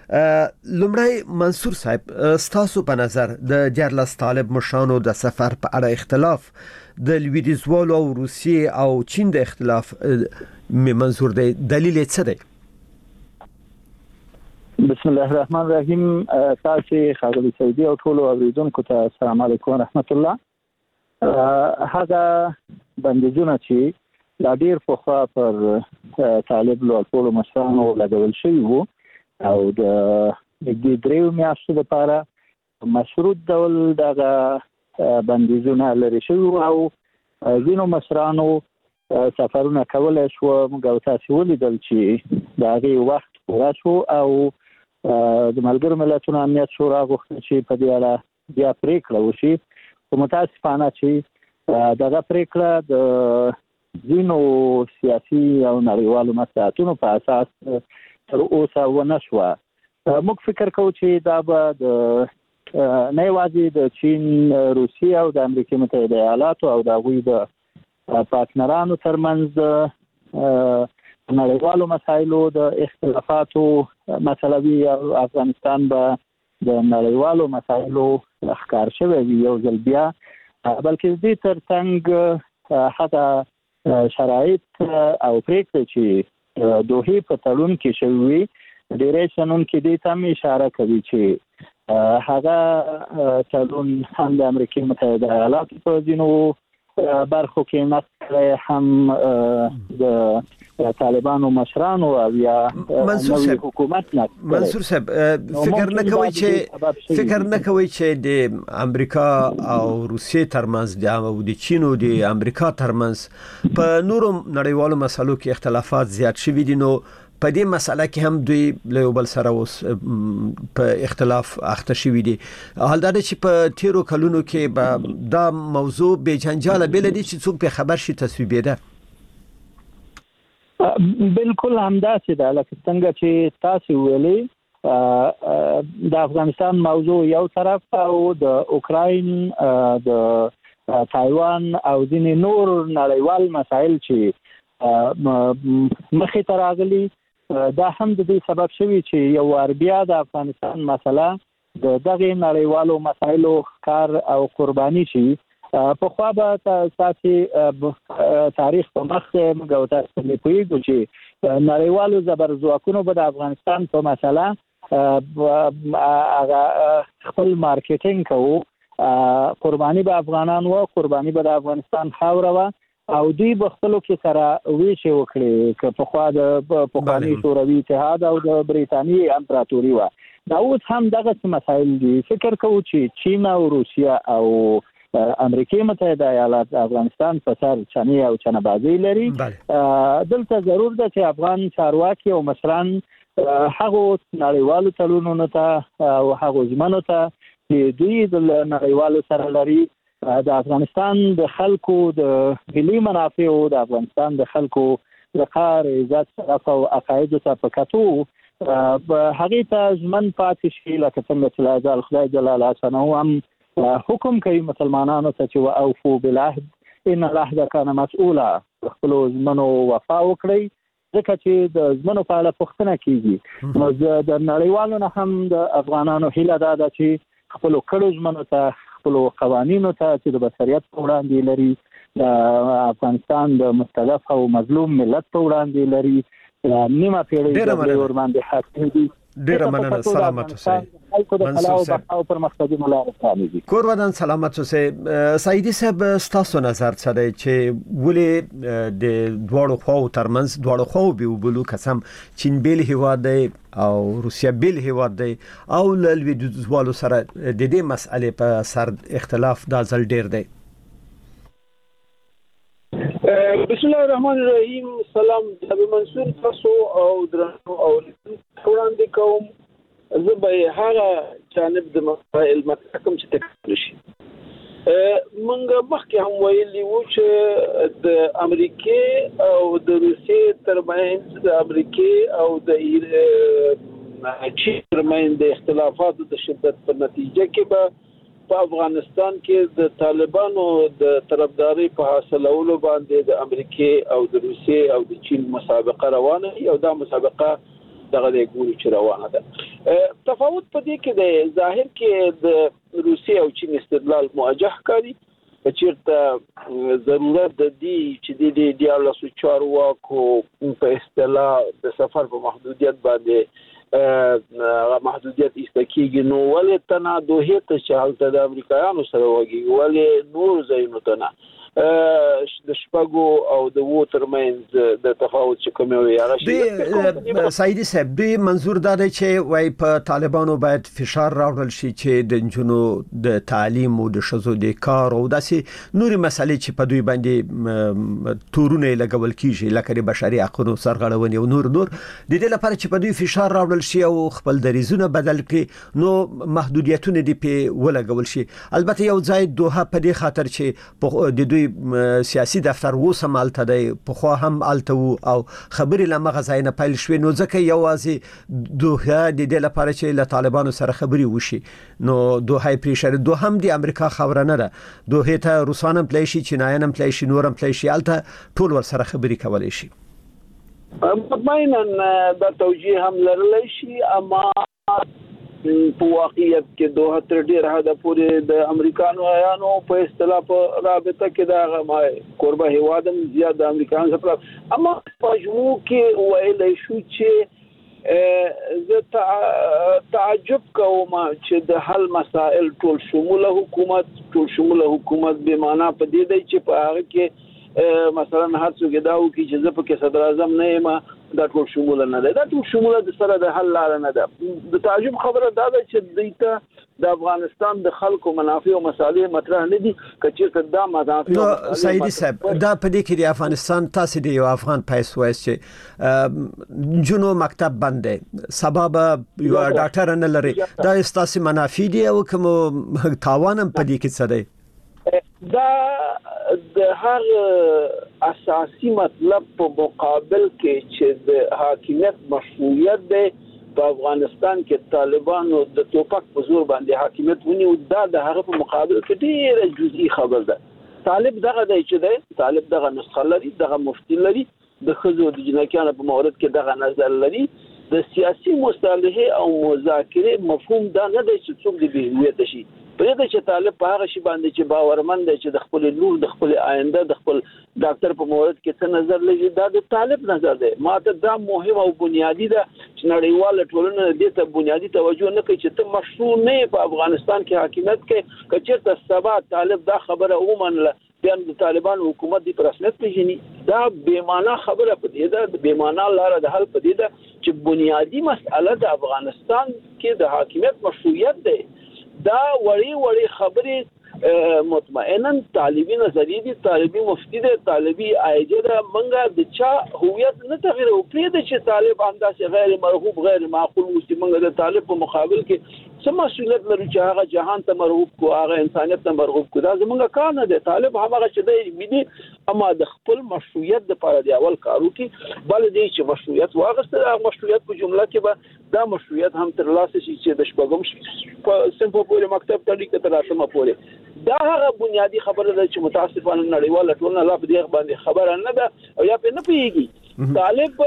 لمړی منصور صاحب ستاسو په نظر د جرلس طالب مشرانو د سفر په اړه اختلاف د لویدیځوالو او روسیې او چین د اختلاف منظور دی دلیل څه دی؟ بسم الله الرحمن الرحیم. تاسو خاغلی سعودي او ټول اوریدونکو ته السلام علیکم ورحمت الله. هغه بندیزونه چې لا ډیر پخوا پر طالب له ټولو مشرانو لګول شوي وو او د دریو میاشتو لپاره مشروط ډول دغه بندیزونه لري شوي او ځینو مشرانو سفرونه کولای شو. موږ تاسو ولیدل چې د هغې وخت پوره شو او د ملګرو ملتونو امنیت شورا غوښتل چې په دې اړه بیا پریکړه وشي. خو متاسفانه چې دغه پریکړه د ځینو سیاسي او نړیوالو مصلحتونو په اساس تر اوسه ونه شوه. موږ فکر کوو چې دا به د نه یوازې د چین، روسیې او د امریکا متحده ایالاتو او د هغوی د پارتنرانو ترمنځ نړیوالو مسایلو د اختلافاتو مسله وي او افغانستان به د نړیوالو مسایلو ښکار شوی وي یو ځل بیا، بلکې دې ترڅنګ هغه شرایط او پریکړې چې دوحې په تړون کې شوي وي ډېری شنونکي دې ته هم اشاره کوي چې هغه تړون هم د امریکا متحده ایالاتو په ځینو برخو کې نقل هم د طالبانو مشرانو او یا نوی حکومت نقل. منصور صاحب فکر نه کوي چې د امریکا او روسیې ترمنځ او د چین او د امریکا ترمنځ په نورو نړیوالو مسلو کې اختلافات زیات شوي دي، نو په دې مسله کې هم دوی له یو بل سره اوس په اختلاف اخته شوي دي. حال دا چې په تیرو کلونو کې دا موضوع بې جنجاله بل دي چې څوک په خبر شي تصویبېده. بالکل همداسې ده لکه څنګه چې تاسو ویلي د افغانستان موضوع یو طرف او د اوکراین، د تایوان او ځینې نور نړیوال مسایل چې مخې ته راغلي دا هم د دې سبب شوي چې یو وار بیا د افغانستان مسله د دغه نړیوالو مسایلو ښکار او قرباني شي. پخوا به تاسو تاریخ په مخ موږ تاسو نه پوهیږو چې نړیوالو زبرځواکونو به د افغانستان په مسله خپل مارکیټینګ کوو، قرباني به افغانان و، قرباني به د افغانستان خاوره و او دوی به خپلو کې سره ویشي وکړي که پخوا د پخواني شوروي اتحاد او د بریتانیې امپراتوري وه. دا اوس هم دغه مسایل دي. فکر کوو چې چین او روسیه او امریکا متحده ایالات افغانستان په سر چنې او چنه‌بازي لري. دلته ضرور ده چې افغان چارواکي او مشران هغو نړیوالو تړونونو ته او هغو ژمنو ته چې دوی د نړیوالو سره لري د افغانستان د خلکو د ملي منافعو، د افغانستان د خلکو د کار، عزت، شرف او عقایدو ته په کتو هغې ته ژمن پاتې شي. لکه څنګه چې لا خدای جلاله شانه هم حکم کوي مسلمانانو ته چې واوفوا بالعهد ان العهد کان مسؤولا، خپلو ژمنو وفا وکړئ ځکه چې د ژمنو په اړه پوښتنه کیږي. نو د نړیوالو نه هم د افغانانو هیله دا ده چې خپلو کړو ژمنو ته، خپلو قوانینو ته چې د بشریت په وړاندې لري، د افغانستان د مستضعف او مظلوم ملت په وړاندې لري، نیمه پیړۍ د ورباندې حاکم دي. ډېره مننه. سلامت اوسئ. منصور صاحب او پرمختګي ملاتړ کور ودان سلامت اوسئ. سعیدي صاحب ستاسو نظر څه دی چې ولې د دواړو خواو ترمنځ دواړو خواو به وبلو قسم چین بیل هیواد دی او روسیا بیل هیواد دی او لویدیځوالو سره د دې مسئلې په سر اختلاف دا ځل ډیر دی؟ بسم الله الرحمن الرحیم. سلام جناب منصور، تاسو او درنو او وړاندې کوم زه به هغه جانب د مسائل مطرح کوم چې تکرار شي. موږ مخکې هم ویلي وو چې د امریکا او د روسیې ترمنځ، د امریکا او د چین ترمنځ د اختلافاتو د شدت په نتیجه کې به په افغانستان کې د طالبانو د طرفداري په حاصلولو باندې د امریکا او د روسیې او د چین مسابقه روانه او دا مسابقه دغه د ګوري چې روانه ده. تفاوت په دې کې د ظاهر کې د روسیې او چین استدلال موجه کړي چې ضرورت د دې چې د ډیالوسو چارواکو په اصطلاح د سفر په محدودیت باندې محدودیت استکیږي نو ولې تنا دوه ته چې حالت د امریکایانو سره وږي ولې نور ځایونو ته د شپږو او د وو ترمنځ د تفاوت چې کوم وي هغه سعیدي صاحب دوی منظور دا دی چې وای په طالبانو باید فشار راوړل شي چې د جنونو د تعلیم او د شذو د کار او داسې نوري مسالې چې په دوی باندې تورونه لګول کیږي لکه د بشري حقوقو سرغړونې او نور د دې لپاره چې په دوی فشار راوړل شي او خپل دریزونه بدل کړي نو محدودیتونه دی په ولګول شي البته یو ځای دوه په دې خاطر چې د دوی سیاسي دفتر وسمالته دی په خو هم الته او خبري لمغه ځای نه پیل شوې نو ځکه یوازې دوه د دې لپاره چې له طالبانو سره خبري وشي نو دوه پریشر دوه هم د امریکا خبره نه ده دوه ته روسانم پلیشي چینایانم پلیشي نورم پلیشي الته ټول ور سره خبري کولای شي مطمئنا دا توجیه هم لرلی شي اما په واقعیت کې دوه تر ډیر حد پورې د امریکانو ایانو په اصطلاح په رابطه کې دا غمای قربه هوادم زیات د امریکانو سره اما په مجموع کې ویل شو چې زه تعجب کوم چې د حل مسائل ټول شموله حکومت به معنا په دې دی چې په هغه کې مثلا هر څوک دا وکړي چې زه په کې صدر اعظم نه یم دا ټول شموله نه ده دا ټول شموله د سره د حل لار نه ده د تعجب خبره دا ده چې دیته د افغانستان د خلکو منافع او مصالح مطرح نه دي کچې دا منافع نو سعیدي صاحب دا په دې کې د افغانستان تاسو د یو افغان پیسې وایي جنو مکتب باندې سبب یو ډاکټر نه لري دا استاسي منافع دي او کوم تاوانم په دې کې څه دی دا د هر اساسي مطلب په مقابل کې چې د حاکمیت مشروعیت دی په افغانستان کې طالبانو د توپک په زور باندې حاکمیت ونیو دا د هغه په مقابل کې ډیره جزئی خبر ده طالب دغه دی چې دی طالب دغه نسخه لري دغه مفتي لري د خزو د جنکیانو په مورد کې دغه نظر لري د سیاسي مصالحه او مذاکره مفهوم دا نه دی چې څوک د بهویت شي پرې د چې طالب په هغه شی باندې چې باورمند دی چې د خپل لور د خپل آینده د خپل ډاکټر په مورد کې څه نظر لري دا د طالب نظر دی ماته دا مهم او بنیادی ده چې نړیواله ټولنه دې ته بنیادی توجه نه کوي چې ته مشروع نه په افغانستان کې حاکمیت کې کچېرته سبا طالب دا خبره ومنله بیا د طالبان حکومت دی پر رسمیت پیژني دا بې معنا خبره پدې ده د بې معنا لار د حل پدې ده چې بنیادی مسأله د افغانستان کې د حاکمیت مشروعیت دی دا وړي خبرې مطمئنا طالبي نظریه دي طالبي مفتي دي طالبي ایجه ده منګه د چا هویت نه تغیر او پرې د چې طالب انداسه غیر مرغوب غیر معقول وستي منګه د طالب په مقابل کې څه مسؤلیت لري چې هغه جهان ته مرغوب کو هغه انسانیت ته مرغوب کو دا زمونږ کار نه دی طالب هغه چې دی مدي اما د خپل مشروعیت لپاره دی اول کارو کې بل دی چې مشروعیت واغسته مشروعیت په جمله کې به دا مشروعیت هم تر لاسه شي چې د شپږم سمپو پورې مکتب ته لیکه تر راشمه پورې دا هغه بنیادی خبره ده چې متاسفانه نړیواله ټولنه لا په دې باندې خبره نه ده او یا په نه پیږي طالب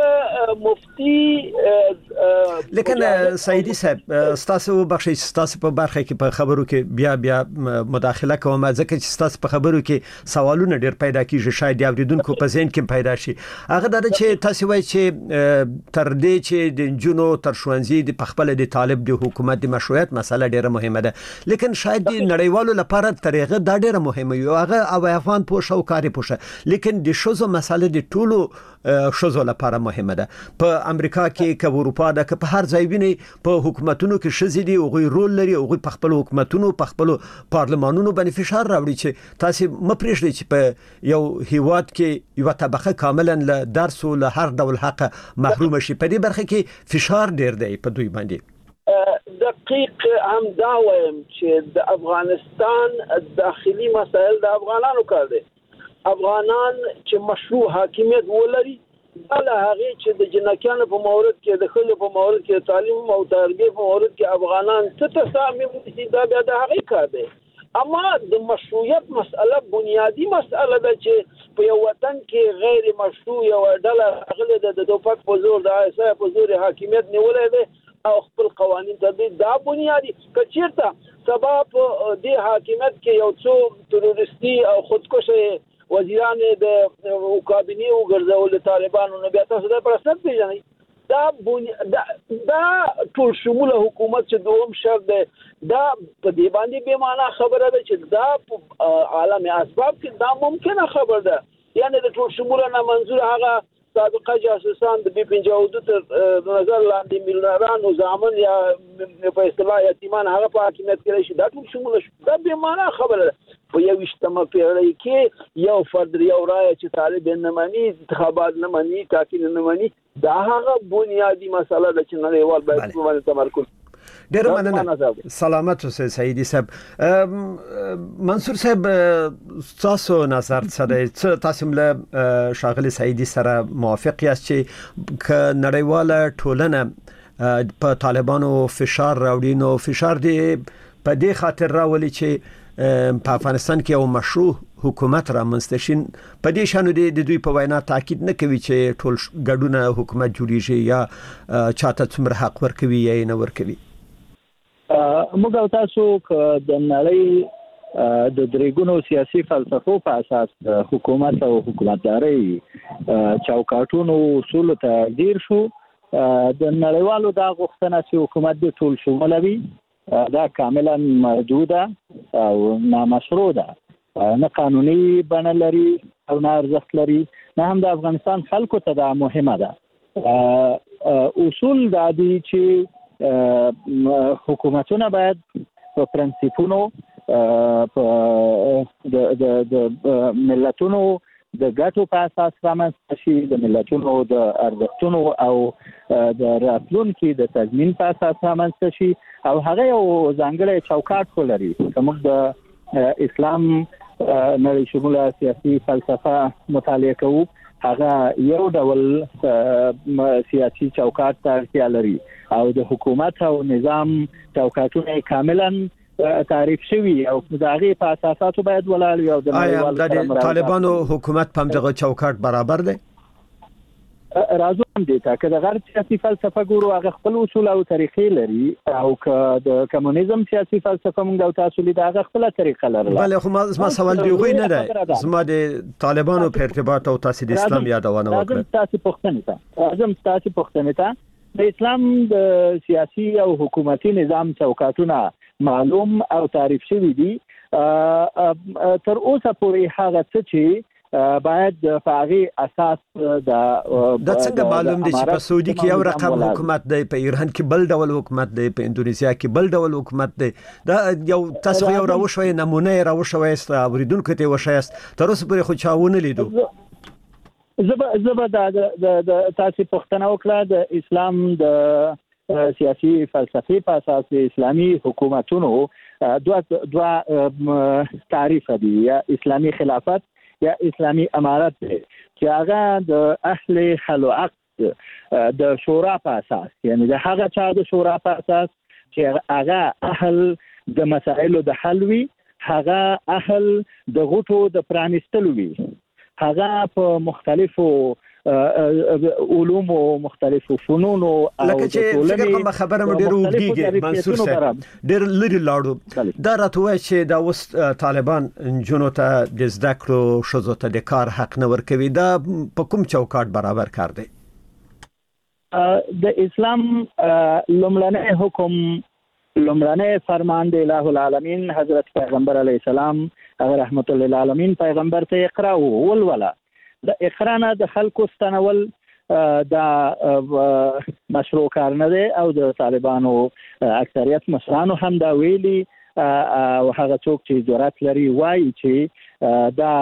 مفتی لیکن سعیدي صاحب ستاسو بخشي ستاسو په برخه کې په خبرو کې بیا مداخله کوم ځکه چې ستاسو په خبرو کې سوالونه ډېر پیدا کیږي شاید اوریدونکو په ذهن کې پیدا شي هغه دا چې تاسو وایي چې تر دې چې د جنو تر شوانزي د خپل د طالب د حکومت د مشروعیت مسله ډېره مهمه ده لیکن شاید د نړیوالو لپاره طریقه دا ډېره مهمه یو هغه او افغان پوښ او کاری پوښ لیکن د شوزو مسله د ټولو شوزو لپاره مهمه ده په امریکا کې که اروپا ده که په هر ځای ویني په حکومتونو کې شزې دي او رول لري او په خپل حکومتونو په خپل پارلمانونو باندې فشار راوړي چې تاسو مپریږدي چې په یو هیواد کې یو طبقه کاملا له درس او له هر ډول حق محروم شي په دې برخه کې فشار ډیر دی په دوی باندې دقیق هم دا وایم چې د افغانستان داخلي مسائل د افغانانو کار دي افغانان چې مشروع حاکمیت ولري دا له هغه چې د جنکیانو په مورد کې د خلکو په مورد کې تعلیم او تربیه په مورد کې افغانان څه تصامیم دي دا بیا د هغه کار دی اما د مشروعیت مسأله بنیادی مسأله ده چې په یو وطن کې غیر مشروع یو ډله غله د دوپک په زور د ایسا په زور حاکمیت نیولې ده او خپل قوانين تدوین دا بنیادی کچیرته سبب د حاکمیت کې یو څو تروریستي او خودکشه وزیران د کابینه وګرځول طالبانو نه بیا تاسو د پرسنټ پیژنئ دا ټول شموله حکومت چې دوم شرط ده دا په دې باندې به معنا خبره ده چې دا عالم اسباب کې دا ممکنه خبره ده یعنی د ټول شموله نه منظور هغه سابقه جاسوسان د بي 52 تر نظر لاندې میلیونرانو زامن یا په اصطلاح یتیمان هغه په حکومت کې شي دا ټول شموله دا به معنا خبره ده په یو اجتماع پیړۍ کې یو فرد یو رائے چې طالب نه مانی انتخابات نه مانی تاکید نه مانی دا هغه بنیادی مسله ده چې نړیوال باید په باندې تمرکز ډیر مننه سلامت اوسئ سعیدي صاحب منصور صاحب تاسو نظر سره تاسو له شاغلي سعیدي سره موافق یاست چې نړیواله ټولنه په طالبانو فشار راوړي نو فشار دی په دې خاطر راولي چې په افغانستان کې یو مشروع حکومت را منستشین په دې شانو د دوی په وینا تاکید نه کوي چې ټول ګډونه حکومت جوړیږي یا چاته څومره حق ورکوي یا نه ورکوي موږ تاسو د نړۍ د درېګونو سیاسي فلسفو په اساس حکومت او حکومتداري چوکاټونو اصول ته ډیر شو د نړیوالو دا غوښتنه چې حکومت د ټول شمولوي دا کاملا محدوده او نامشروع ده نه قانوني بڼه لري او نه ارزښت لري نه هم د افغانستان خلکو ته دا مهمه ده اصول دا دي چې حکومتونه باید په پرنسپونو د ملتونو د ګټو په اساس رامنځته شي د ملتونو د ارزښتونو او د راتلونکي د تضمین په اساس رامنځته شي او هغه یو ځانګړی چوکاټ ولري کوم د اسلام نړۍ شموله سیاسي فلسفه مطالعه کوو هغه یو ډول سیاسي چوکاټ ته اړتیا لري او د حکومت او نظام چوکاټونه کاملا تعریف شوی او دغه په اساساتو باید ولاړ وي او د طالبانو حکومت په دغه چوکاټ برابر دی راځم دي چې د غرب سیاسي فلسفه ګورو هغه خپل اصول او طریقې لري او د کمونیزم سیاسي فلسفه موږ د تاسو لید هغه خپل طریقه لري بل خو ما سوال دی غوي نه ده زما د طالبانو په ارتباط او تاسو د اسلام یادونه وکړه تاسو پوښتنه ته د اسلام د سیاسي او حکومتي نظام چوکاټونه معلوم او تعریف شوی دي تر اوسه پورې هغه څه چې باید فعالی اساس د څنګه معلوم دي چې په سعودي کې یو رقم حکومت دی په ایران کې بل ډول حکومت دی په اندونیزیا کې بل ډول حکومت دی دا یو تاسو یو راوښوي نمونه راوښوي است اوریدونکو ته وشایست تر اوسه پورې خو چاونه لیدو زبا د تاسو پښتنه وکړه د اسلام د سیاسي فلسفي په اساس اسلامي حکومتونو دوا تعریف دي یا اسلامي خلافت یا اسلامي امارت دی چې هغه د اهل حل و عقد د شورا په اساس یعنی د هغه چا د شورا په اساس چې هغه اهل د مسائلو د حل وي هغه اهل د غوټو د پرانستلو وي هغه په مختلفو علوم او مختلفو فنون او لکه چې فکر کوم خبره مې ډېر وګړي منصور صاحب ډېر لري لاړو دا راته چې دا اوس طالبان جنو ته د زده کړو شوزو ته د کار حق نه ورکوي دا په کوم چوکاټ برابر کار دی د اسلام لومړنی فرمان د الہ العالمین حضرت پیغمبر علیه السلام هغه رحمت الله للعالمین پیغمبر ته اقرا ولولا د اقرا نه د خلکو ستنول دا مشروع کار نه دی او د طالبانو اکثریت مشرانو هم دا ویلي او هغه څوک چې جرأت لري وایي چې دا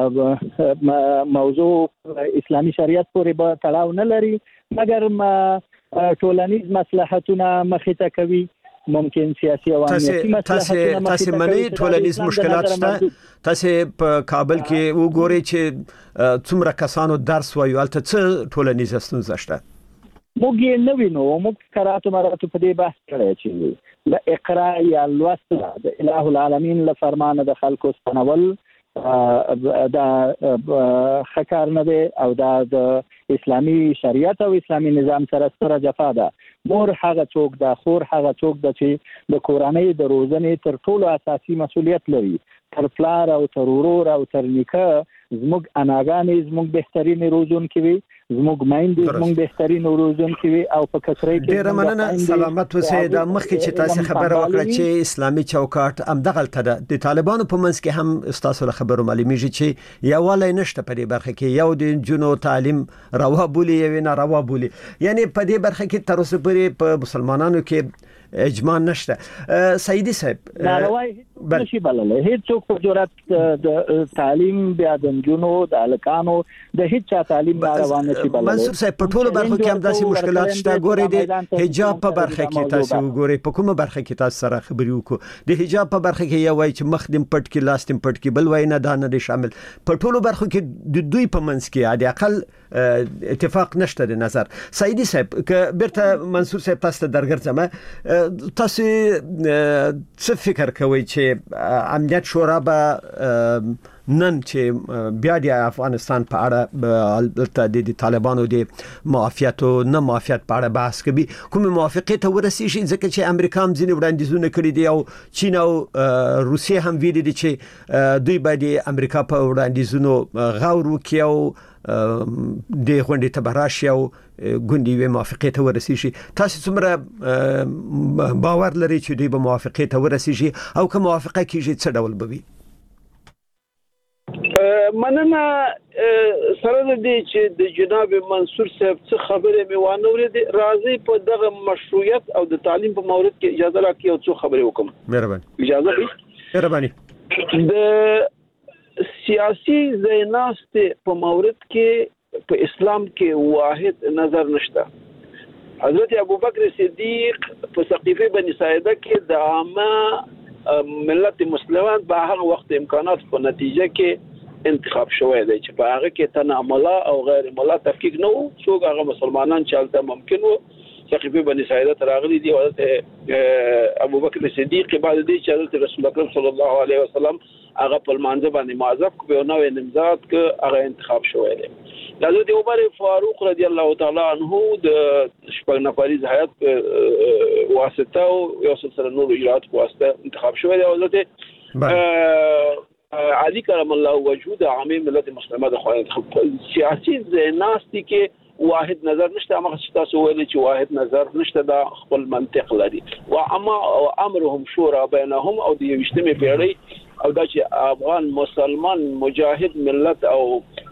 موضوع اسلامي شریعت پورې به تړاو نه لري مګر ټولنیز مصلحتونه مخې ته کوي ممکن سیاسي او امنیتي مصلحتونه تاسو منی ټولنیز مشکلات شته تاسو په کابل کې وګورئ چې څومره کسانو درس وایي البته څه ټولنیز ستونزې شته موږ یې نه وینو موږ کراتو مراتو په دې بحث کړی چې د اقرا یا لوست د الہ العالمین له فرمانه د خلکو ستنول دا خکار نه دی او دا د اسلامي شریعت او اسلامي نظام سره سره جفا ده. مور هغه څوک ده، خور هغه څوک ده چې د کورنۍ د روزنې تر ټولو اساسي مسولیت لري. تر پلار او تر ورور او تر نیکه زموږ اناګانې زموږ بهترین روزونکي وي، زموږ مایندې زموږ بهترین روزونکي وي او په کثرې کې ډیر مننه. سلامت اوسئ. د مخکې چې تاسو خبره وکړه چې اسلامي چوکاټ همدغلته ده، د طالبانو په منځ کې هم تاسو له خبرو معلومیږي چې یووالی نشته په دې برخه کې، یو د جنو تعلیم روا بولی یو نه روا بولی، یعنی په دې برخه کې تر اوسه پورې په مسلمانانو کې اجماع نشته. سیدی صاحب ناروای نشي بللای، هیڅ څوک په جرأت د تعلیم بیا د جنو د الکانو د هیڅ چا تعلیم ناروا نشي بللای. منصور صاحب په ټولو برخو کې هم داسې مشکلات شته. ګورئ د حجاب په برخه کې تاسو وګورئ، په کومه برخه کې تاسو سره خبرې وکړو، د حجاب په برخه کې یو وایي چې مخ دې پټ کې لاس دې پټ کې، بل وایي نه دا نه دي شامل. په ټولو برخو کې د دوی په منځ کې عادي اقل اتفاق نشته د نظر. سیدی صاحب که بیرته منصور صاحب تاسو ته درګرځم، تاسو څه فکر کوئ چې امنیت شورا به نن چې بیا د افغانستان په اړه د طالبانو د معافیت او نه معافیت په اړه بحث کوي، کوم موافقه ته ورسیږي؟ ځکه چې امریکا هم ځینې وړاندیزونه کړي دي او چین او روسیه هم ویلي دي چې دوی باید د امریکا په وړاندیزونو غور وکړي او د غونډې ته براشي او ګوندې وي موافقه ته ورسیږي. تاسو څومره باور لري چې دوی به موافقه ته ورسیږي او که موافقه کیږي څه ډول به وي؟ مننه. سره د دې چې د جناب منصور صاحب څه خبره مې وانه ورېدې، راځي په دغه مشروعیت او د تعلیم په مورد کې اجازه راکړئ او څه خبرې وکم. مهرباني. اجازه مهرباني. د سیاسي زیناست په مورد کې په اسلام کې واحد نظر نشته. حضرت ابوبکر صدیق په سقيفه بني ساعده کې د عامه ملت مسلمان په هغه وخت امکانات په نتیجه کې انتخاب شوی دی چې په هغه کې تنه ملا او غیر ملا تفکیک نه وو، څوک هغه مسلمانان چالته ممکن وو. سقيفه بني ساعده تراغلي دي حضرت ابوبکر صدیق بعد دې چې حضرت رسول الله صلی الله علیه وسلم هغه په منځ باندې معذب کو نو نمزاد ک هغه انتخاب شوی دی. حضرت عمر فاروق رضی الله تعالی عنہ د شپږ نفري هيئت واسطه او یو سلسله نور اجرات واسطه انتخاب شوی دی. حضرت علی کرم الله وجود عام ملت مسلمه د خوان سیاسي زیناستی کې واحد نظر نشته. هغه چې تاسو ویل چې واحد نظر نشته دا خپل منطق لري. و اما امرهم شورا بینهم او د 20مې پیړۍ او دا چې افغان مسلمان مجاهد ملت او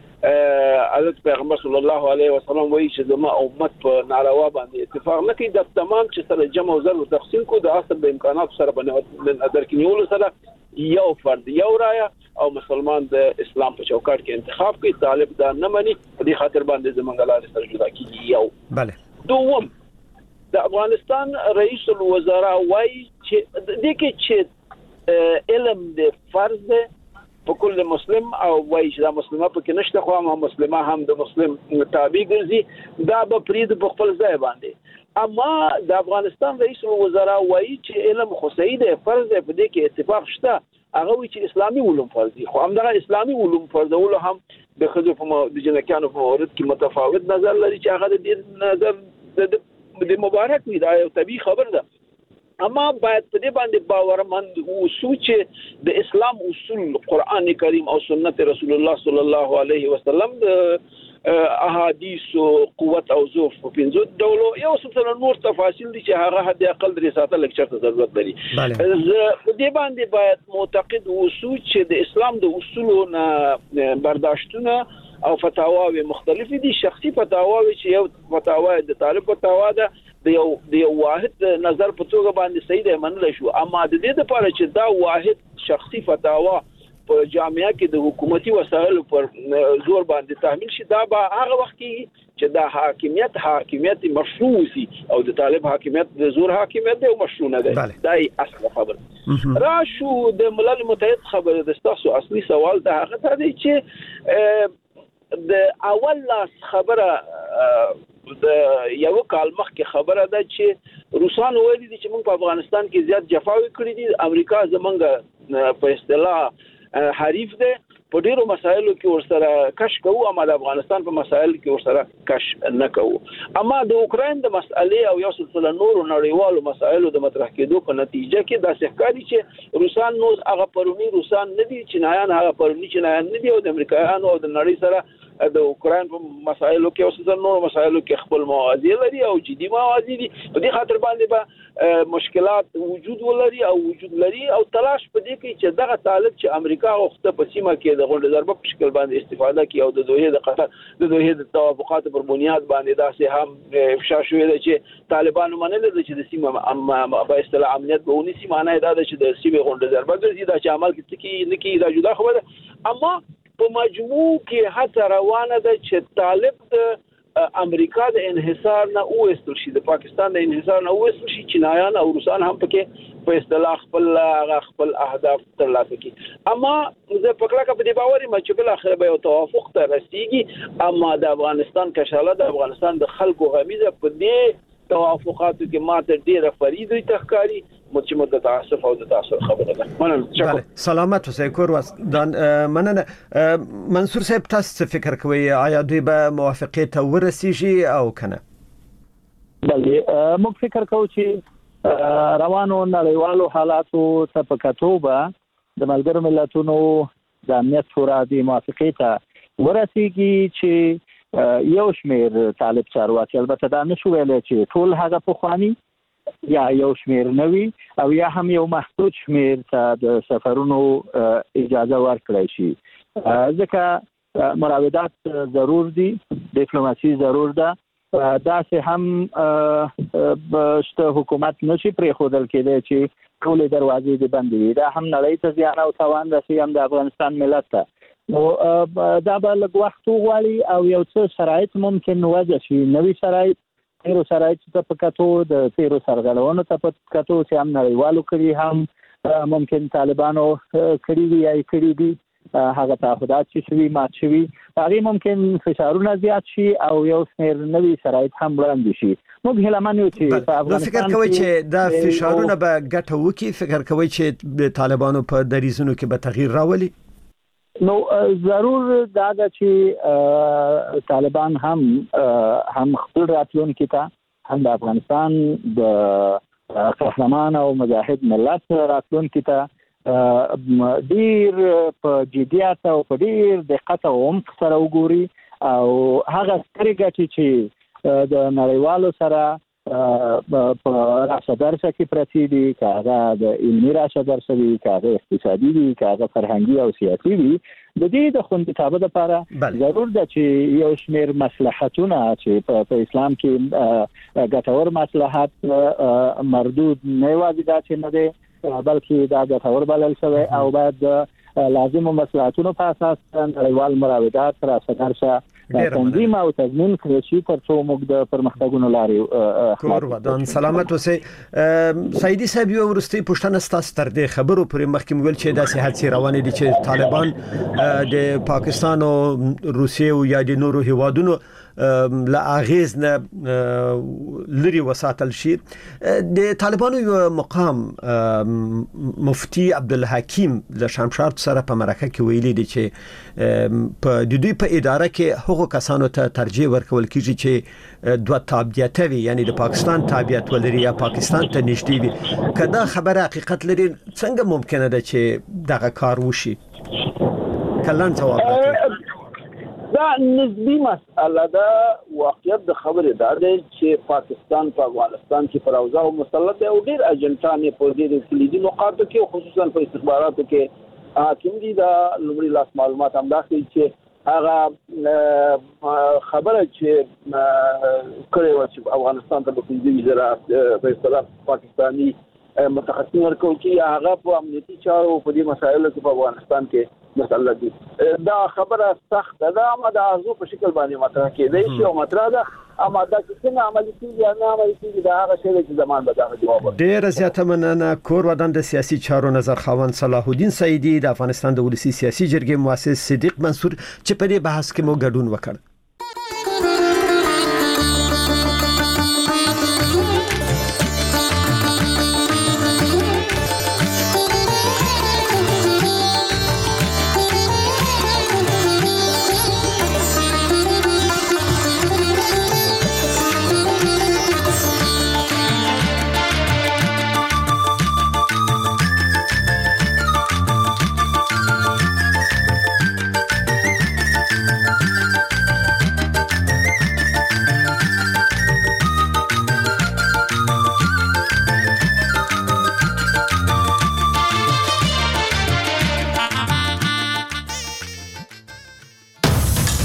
حضرت پیغمبر صلی الله علیه وسلم وایي چې زما امت په ناروا باندې اتفاق نه کوي، د تمام چې سره جمع او ضرب تقسیم کو د اصل د امکانات سره باندې نظر کې نیول سره یو فرد یو رايه او مسلمان د اسلام په چوکاټ کې انتخاب کوي. طالب دا نه مني، په دې خاطر باندې زمونږ لارې سره جدا کیږي. یو بله. دوم د افغانستان رئیس الوزرا وایي چې د کې چې علم د فرض ده په کل مسلم او وایي چې دا مسلمه پکې نشته، خو هم مسلمه هم د مسلم تابع ګرځي، دا به پرید په خپل ځای باندې. اما د افغانستان رئیس الوزرا وایي چې علم خصوصي ده فرض ده، په دې کې اتفاق شته. هغه وایي چې اسلامي علوم فرض دي، خو همدغه اسلامي علوم فرضول هم د خځو په د جنکانو په مورد کې متفاوت نظر لري چې هغه د دې نظر د مبارک وي، دا یو طبيعي خبر ده. اما باید په دې باندې باورمند اوسو چې د اسلام اصول قران کریم او سنت رسول الله صلی الله علیه وسلم د احادیث او قوت او ضعف په پنځو ډولو یو څه نور تفاصیل دي چې هغه حد اقل درې ساعته لیکچر ته ضرورت لري. په دې باندې باید معتقد اوسو چې د اسلام د اصولو نه برداشتونه او فتاواوی مختلف دي. شخصي فتاواوی چې یو فتاوا د طالب فتاوا ده د یو واحد نظر په توګه باندې صحیح ده منل شو، اما د دې لپاره چې دا واحد شخصي فتاوا په جامعه کې د حکومتي وسایلو پر زور باندې تحمیل شي، دا به هغه وخت کې چې دا حاکمیت مشروع شي او د طالب حاکمیت د زور حاکمیت دی او مشروع نه دی. دا اصل خبر راشو د ملل متحد خبره د تاسو اصلي سوال ته هغه ته دی چې د اول لاس خبره د یو کال مخکې خبره ده چې روسان ویلي دي چې موږ په افغانستان کې زیات جفاوي کړې دي، امریکا زمونږ په اصطلاح حریف ده په ډیرو مسایلو کې ورسره کش کوو اما د افغانستان په مسایلو کې ورسره کش نه کوو. اما د اوکراین د مسئلې او یو څه نورو نړیوالو مسایلو د مطرح کېدو په نتیجه کې دا ښکاري چې روسان نو هغه پرونی روسان نه دي، چینایان هغه پرونی چینایان نه دي، او د امریکایانو او د نړۍ سره د اوکراین په مسایلو کې او څه نورو مسایلو کې خپل موازی لري او جدي موازی دي. په دې خاطر باندې به مشکلات وجود ولري او وجود لري او تلاش په دې کې چې دغه طالب چې امریکا وخته په سیمه کې د غونډه ضربه په شکل باندې استفاده کوي او د دوی د قطر د دوی د توافقات پر بنیاد باندې داسې هم افشا شوې ده چې طالبانو منل دي چې د سیمه په اصطلاح امنیت به ونی سیمه نه ده چې د سیمه غونډه ضربه ګرځي دا چې عمل کې نه کې دا جدا خبره. اما په مجموع کې هڅه روانه ده چې طالب د امریکا د انحصار نه اوستل شي، د پاکستان د انحصار نه اوستل شي، چینایان او روسان هم پکې په اصطلاح خپل اهداف ترلاسه کړي. اما زه په کله کې په دې باور یم چې بل اخر به یو توافق ته رسیږي. اما د افغانستان کشاله د افغانستان د خلکو غمیزه په دې توافقاتو کې ماته ډیره فریدوي تخکاری چې مو د تاسف او د تاسو خبره ده. مننه. سلامت اوسئ کور واسدان. مننه. منصور صاحب تاسو څه فکر کوئ آیا دوی به موافقه ته ورسیږي او کنه؟ بله موږ فکر کوو چې روانو نړیوالو حالاتو ته په کتو به د ملګرو ملتونو د امنیت شورا د موافقه ته ورسیږي چې یو شمیر طالب چارواکي البته دا نشو ویلای چې ټول هغه پخوانی یا یو شمیر نوي او یا هم یو محدود شمیر ته د سفرونو اجازه ورکړی شي، ځکه مراودات ضرور دي، ډیپلوماسي ضرور ده. دا سه هم حکومت نشي پرې خودل کېدای چې ټول دروازې دې بندې وي. دا هم نړۍ ته زیان او تاوان رسي، هم د افغانستان ملت ته. نو دا به لږ وخت وغواړي او یو څه شرایط ممکن وضع شي، نوي شرایط، تیرو شرایط ته په کتو د تیرو سرغړونو ته په کتو چې هم نړیوالو کړي هم ممکن طالبانو کړي وي یا کړي دي، هغه تعهدات چې شوي مات شوي هغه ممکن فشارونه زیات شي او یو شمېر نوي شرایط هم وړاندې شي. موږ هیله من یو چې په افغانستان فکر کوي چې دا فشارونه به ګټه وکړي، فکر کوي چې د طالبانو په دریزونو کې به تغییر راولي. نو ضرور دا ده چې طالبان هم خپل راتلونکي ته، هم د افغانستان د قهرمان او مجاهد ملت راتلونکي ته ډیر په جدیت او په ډیر دقت او عمق سره وګوري او هغه سترګې ګټي چې د نړیوالو سره په راشه درشه کې پرتی دي، که هغه د علمي راشه درشه وي، که هغه اقتصادي وي، که هغه فرهنګي او سیاسي وي. د دې د خوندیتابه لپاره ضرور ده چې یو شمېر مصلحتونه چې په اسلام کې ګټور مصلحت مردود نه یوازې دا چې نه دی بلکې دا ګټور بلل شوی او باید لازم مصلحتونو په اساس نړیوال مراودات راشه درشه تنظیم او تضمین کړی شي ترڅو موږ د پرمختګونو لارې کور ودان. سلامت اوسئ. سعیدي صاحب یو ورستي پښتنه ستاسو تر دې خبرو پرې مخکې ویل چې داسې حادثې روانې دي چې طالبان د پاکستان او روسیې او یا د نورو هیوادونو لا اغیز نه لري وساتل شي. د طالبانو یو مقام مفتی عبدالحکیم له شمشاد سره په مرکه کې ویلي دي چې په د دوی په اداره کې هغو کسانو ته ترجیح ورکول کیږي چې دوه تابعیت وي، یعنی د پاکستان تابعیت ولري یا پاکستان ته نږدې وي. کدا خبره حقیقت لري څنګه ممکنه ده چې دغه کار وشي؟ کلن جواب دا نسبی مسئله ده. واقعیت د خبره دا ده چې پاکستان په افغانستان کې پر اوضاع مسلط دی او ډیر اجنټان په دې کلیدي نقاطو کې خصوصا په استخباراتو کې حاکم دي. دا لومړی لاس معلومات هم دا چې هغه خبره چې کړي و چې افغانستان ته په دې وزارت په اصطلاح پاکستانی متخصصین ورکول کی هغه په امنیتي چارو په دې مسایلو کې په افغانستان کې مسله دي. دا خبره سخت ده اما د ارزو په شکل باندې مطرح کېدای شي او مطرح ده اما دا څنګه عملي کیږي یا نه عملي کیږي دا هغه شی چې زمان به دا جواب ورکړي. ډیر زیاته مننه. کور ودان د سیاسي چارو نظر خاوند صلاح الدین سعیدی د افغانستان د ولسی سیاسي جرګې مؤسس صدیق منصور چې په دې بحث کې مو ګډون وکړ.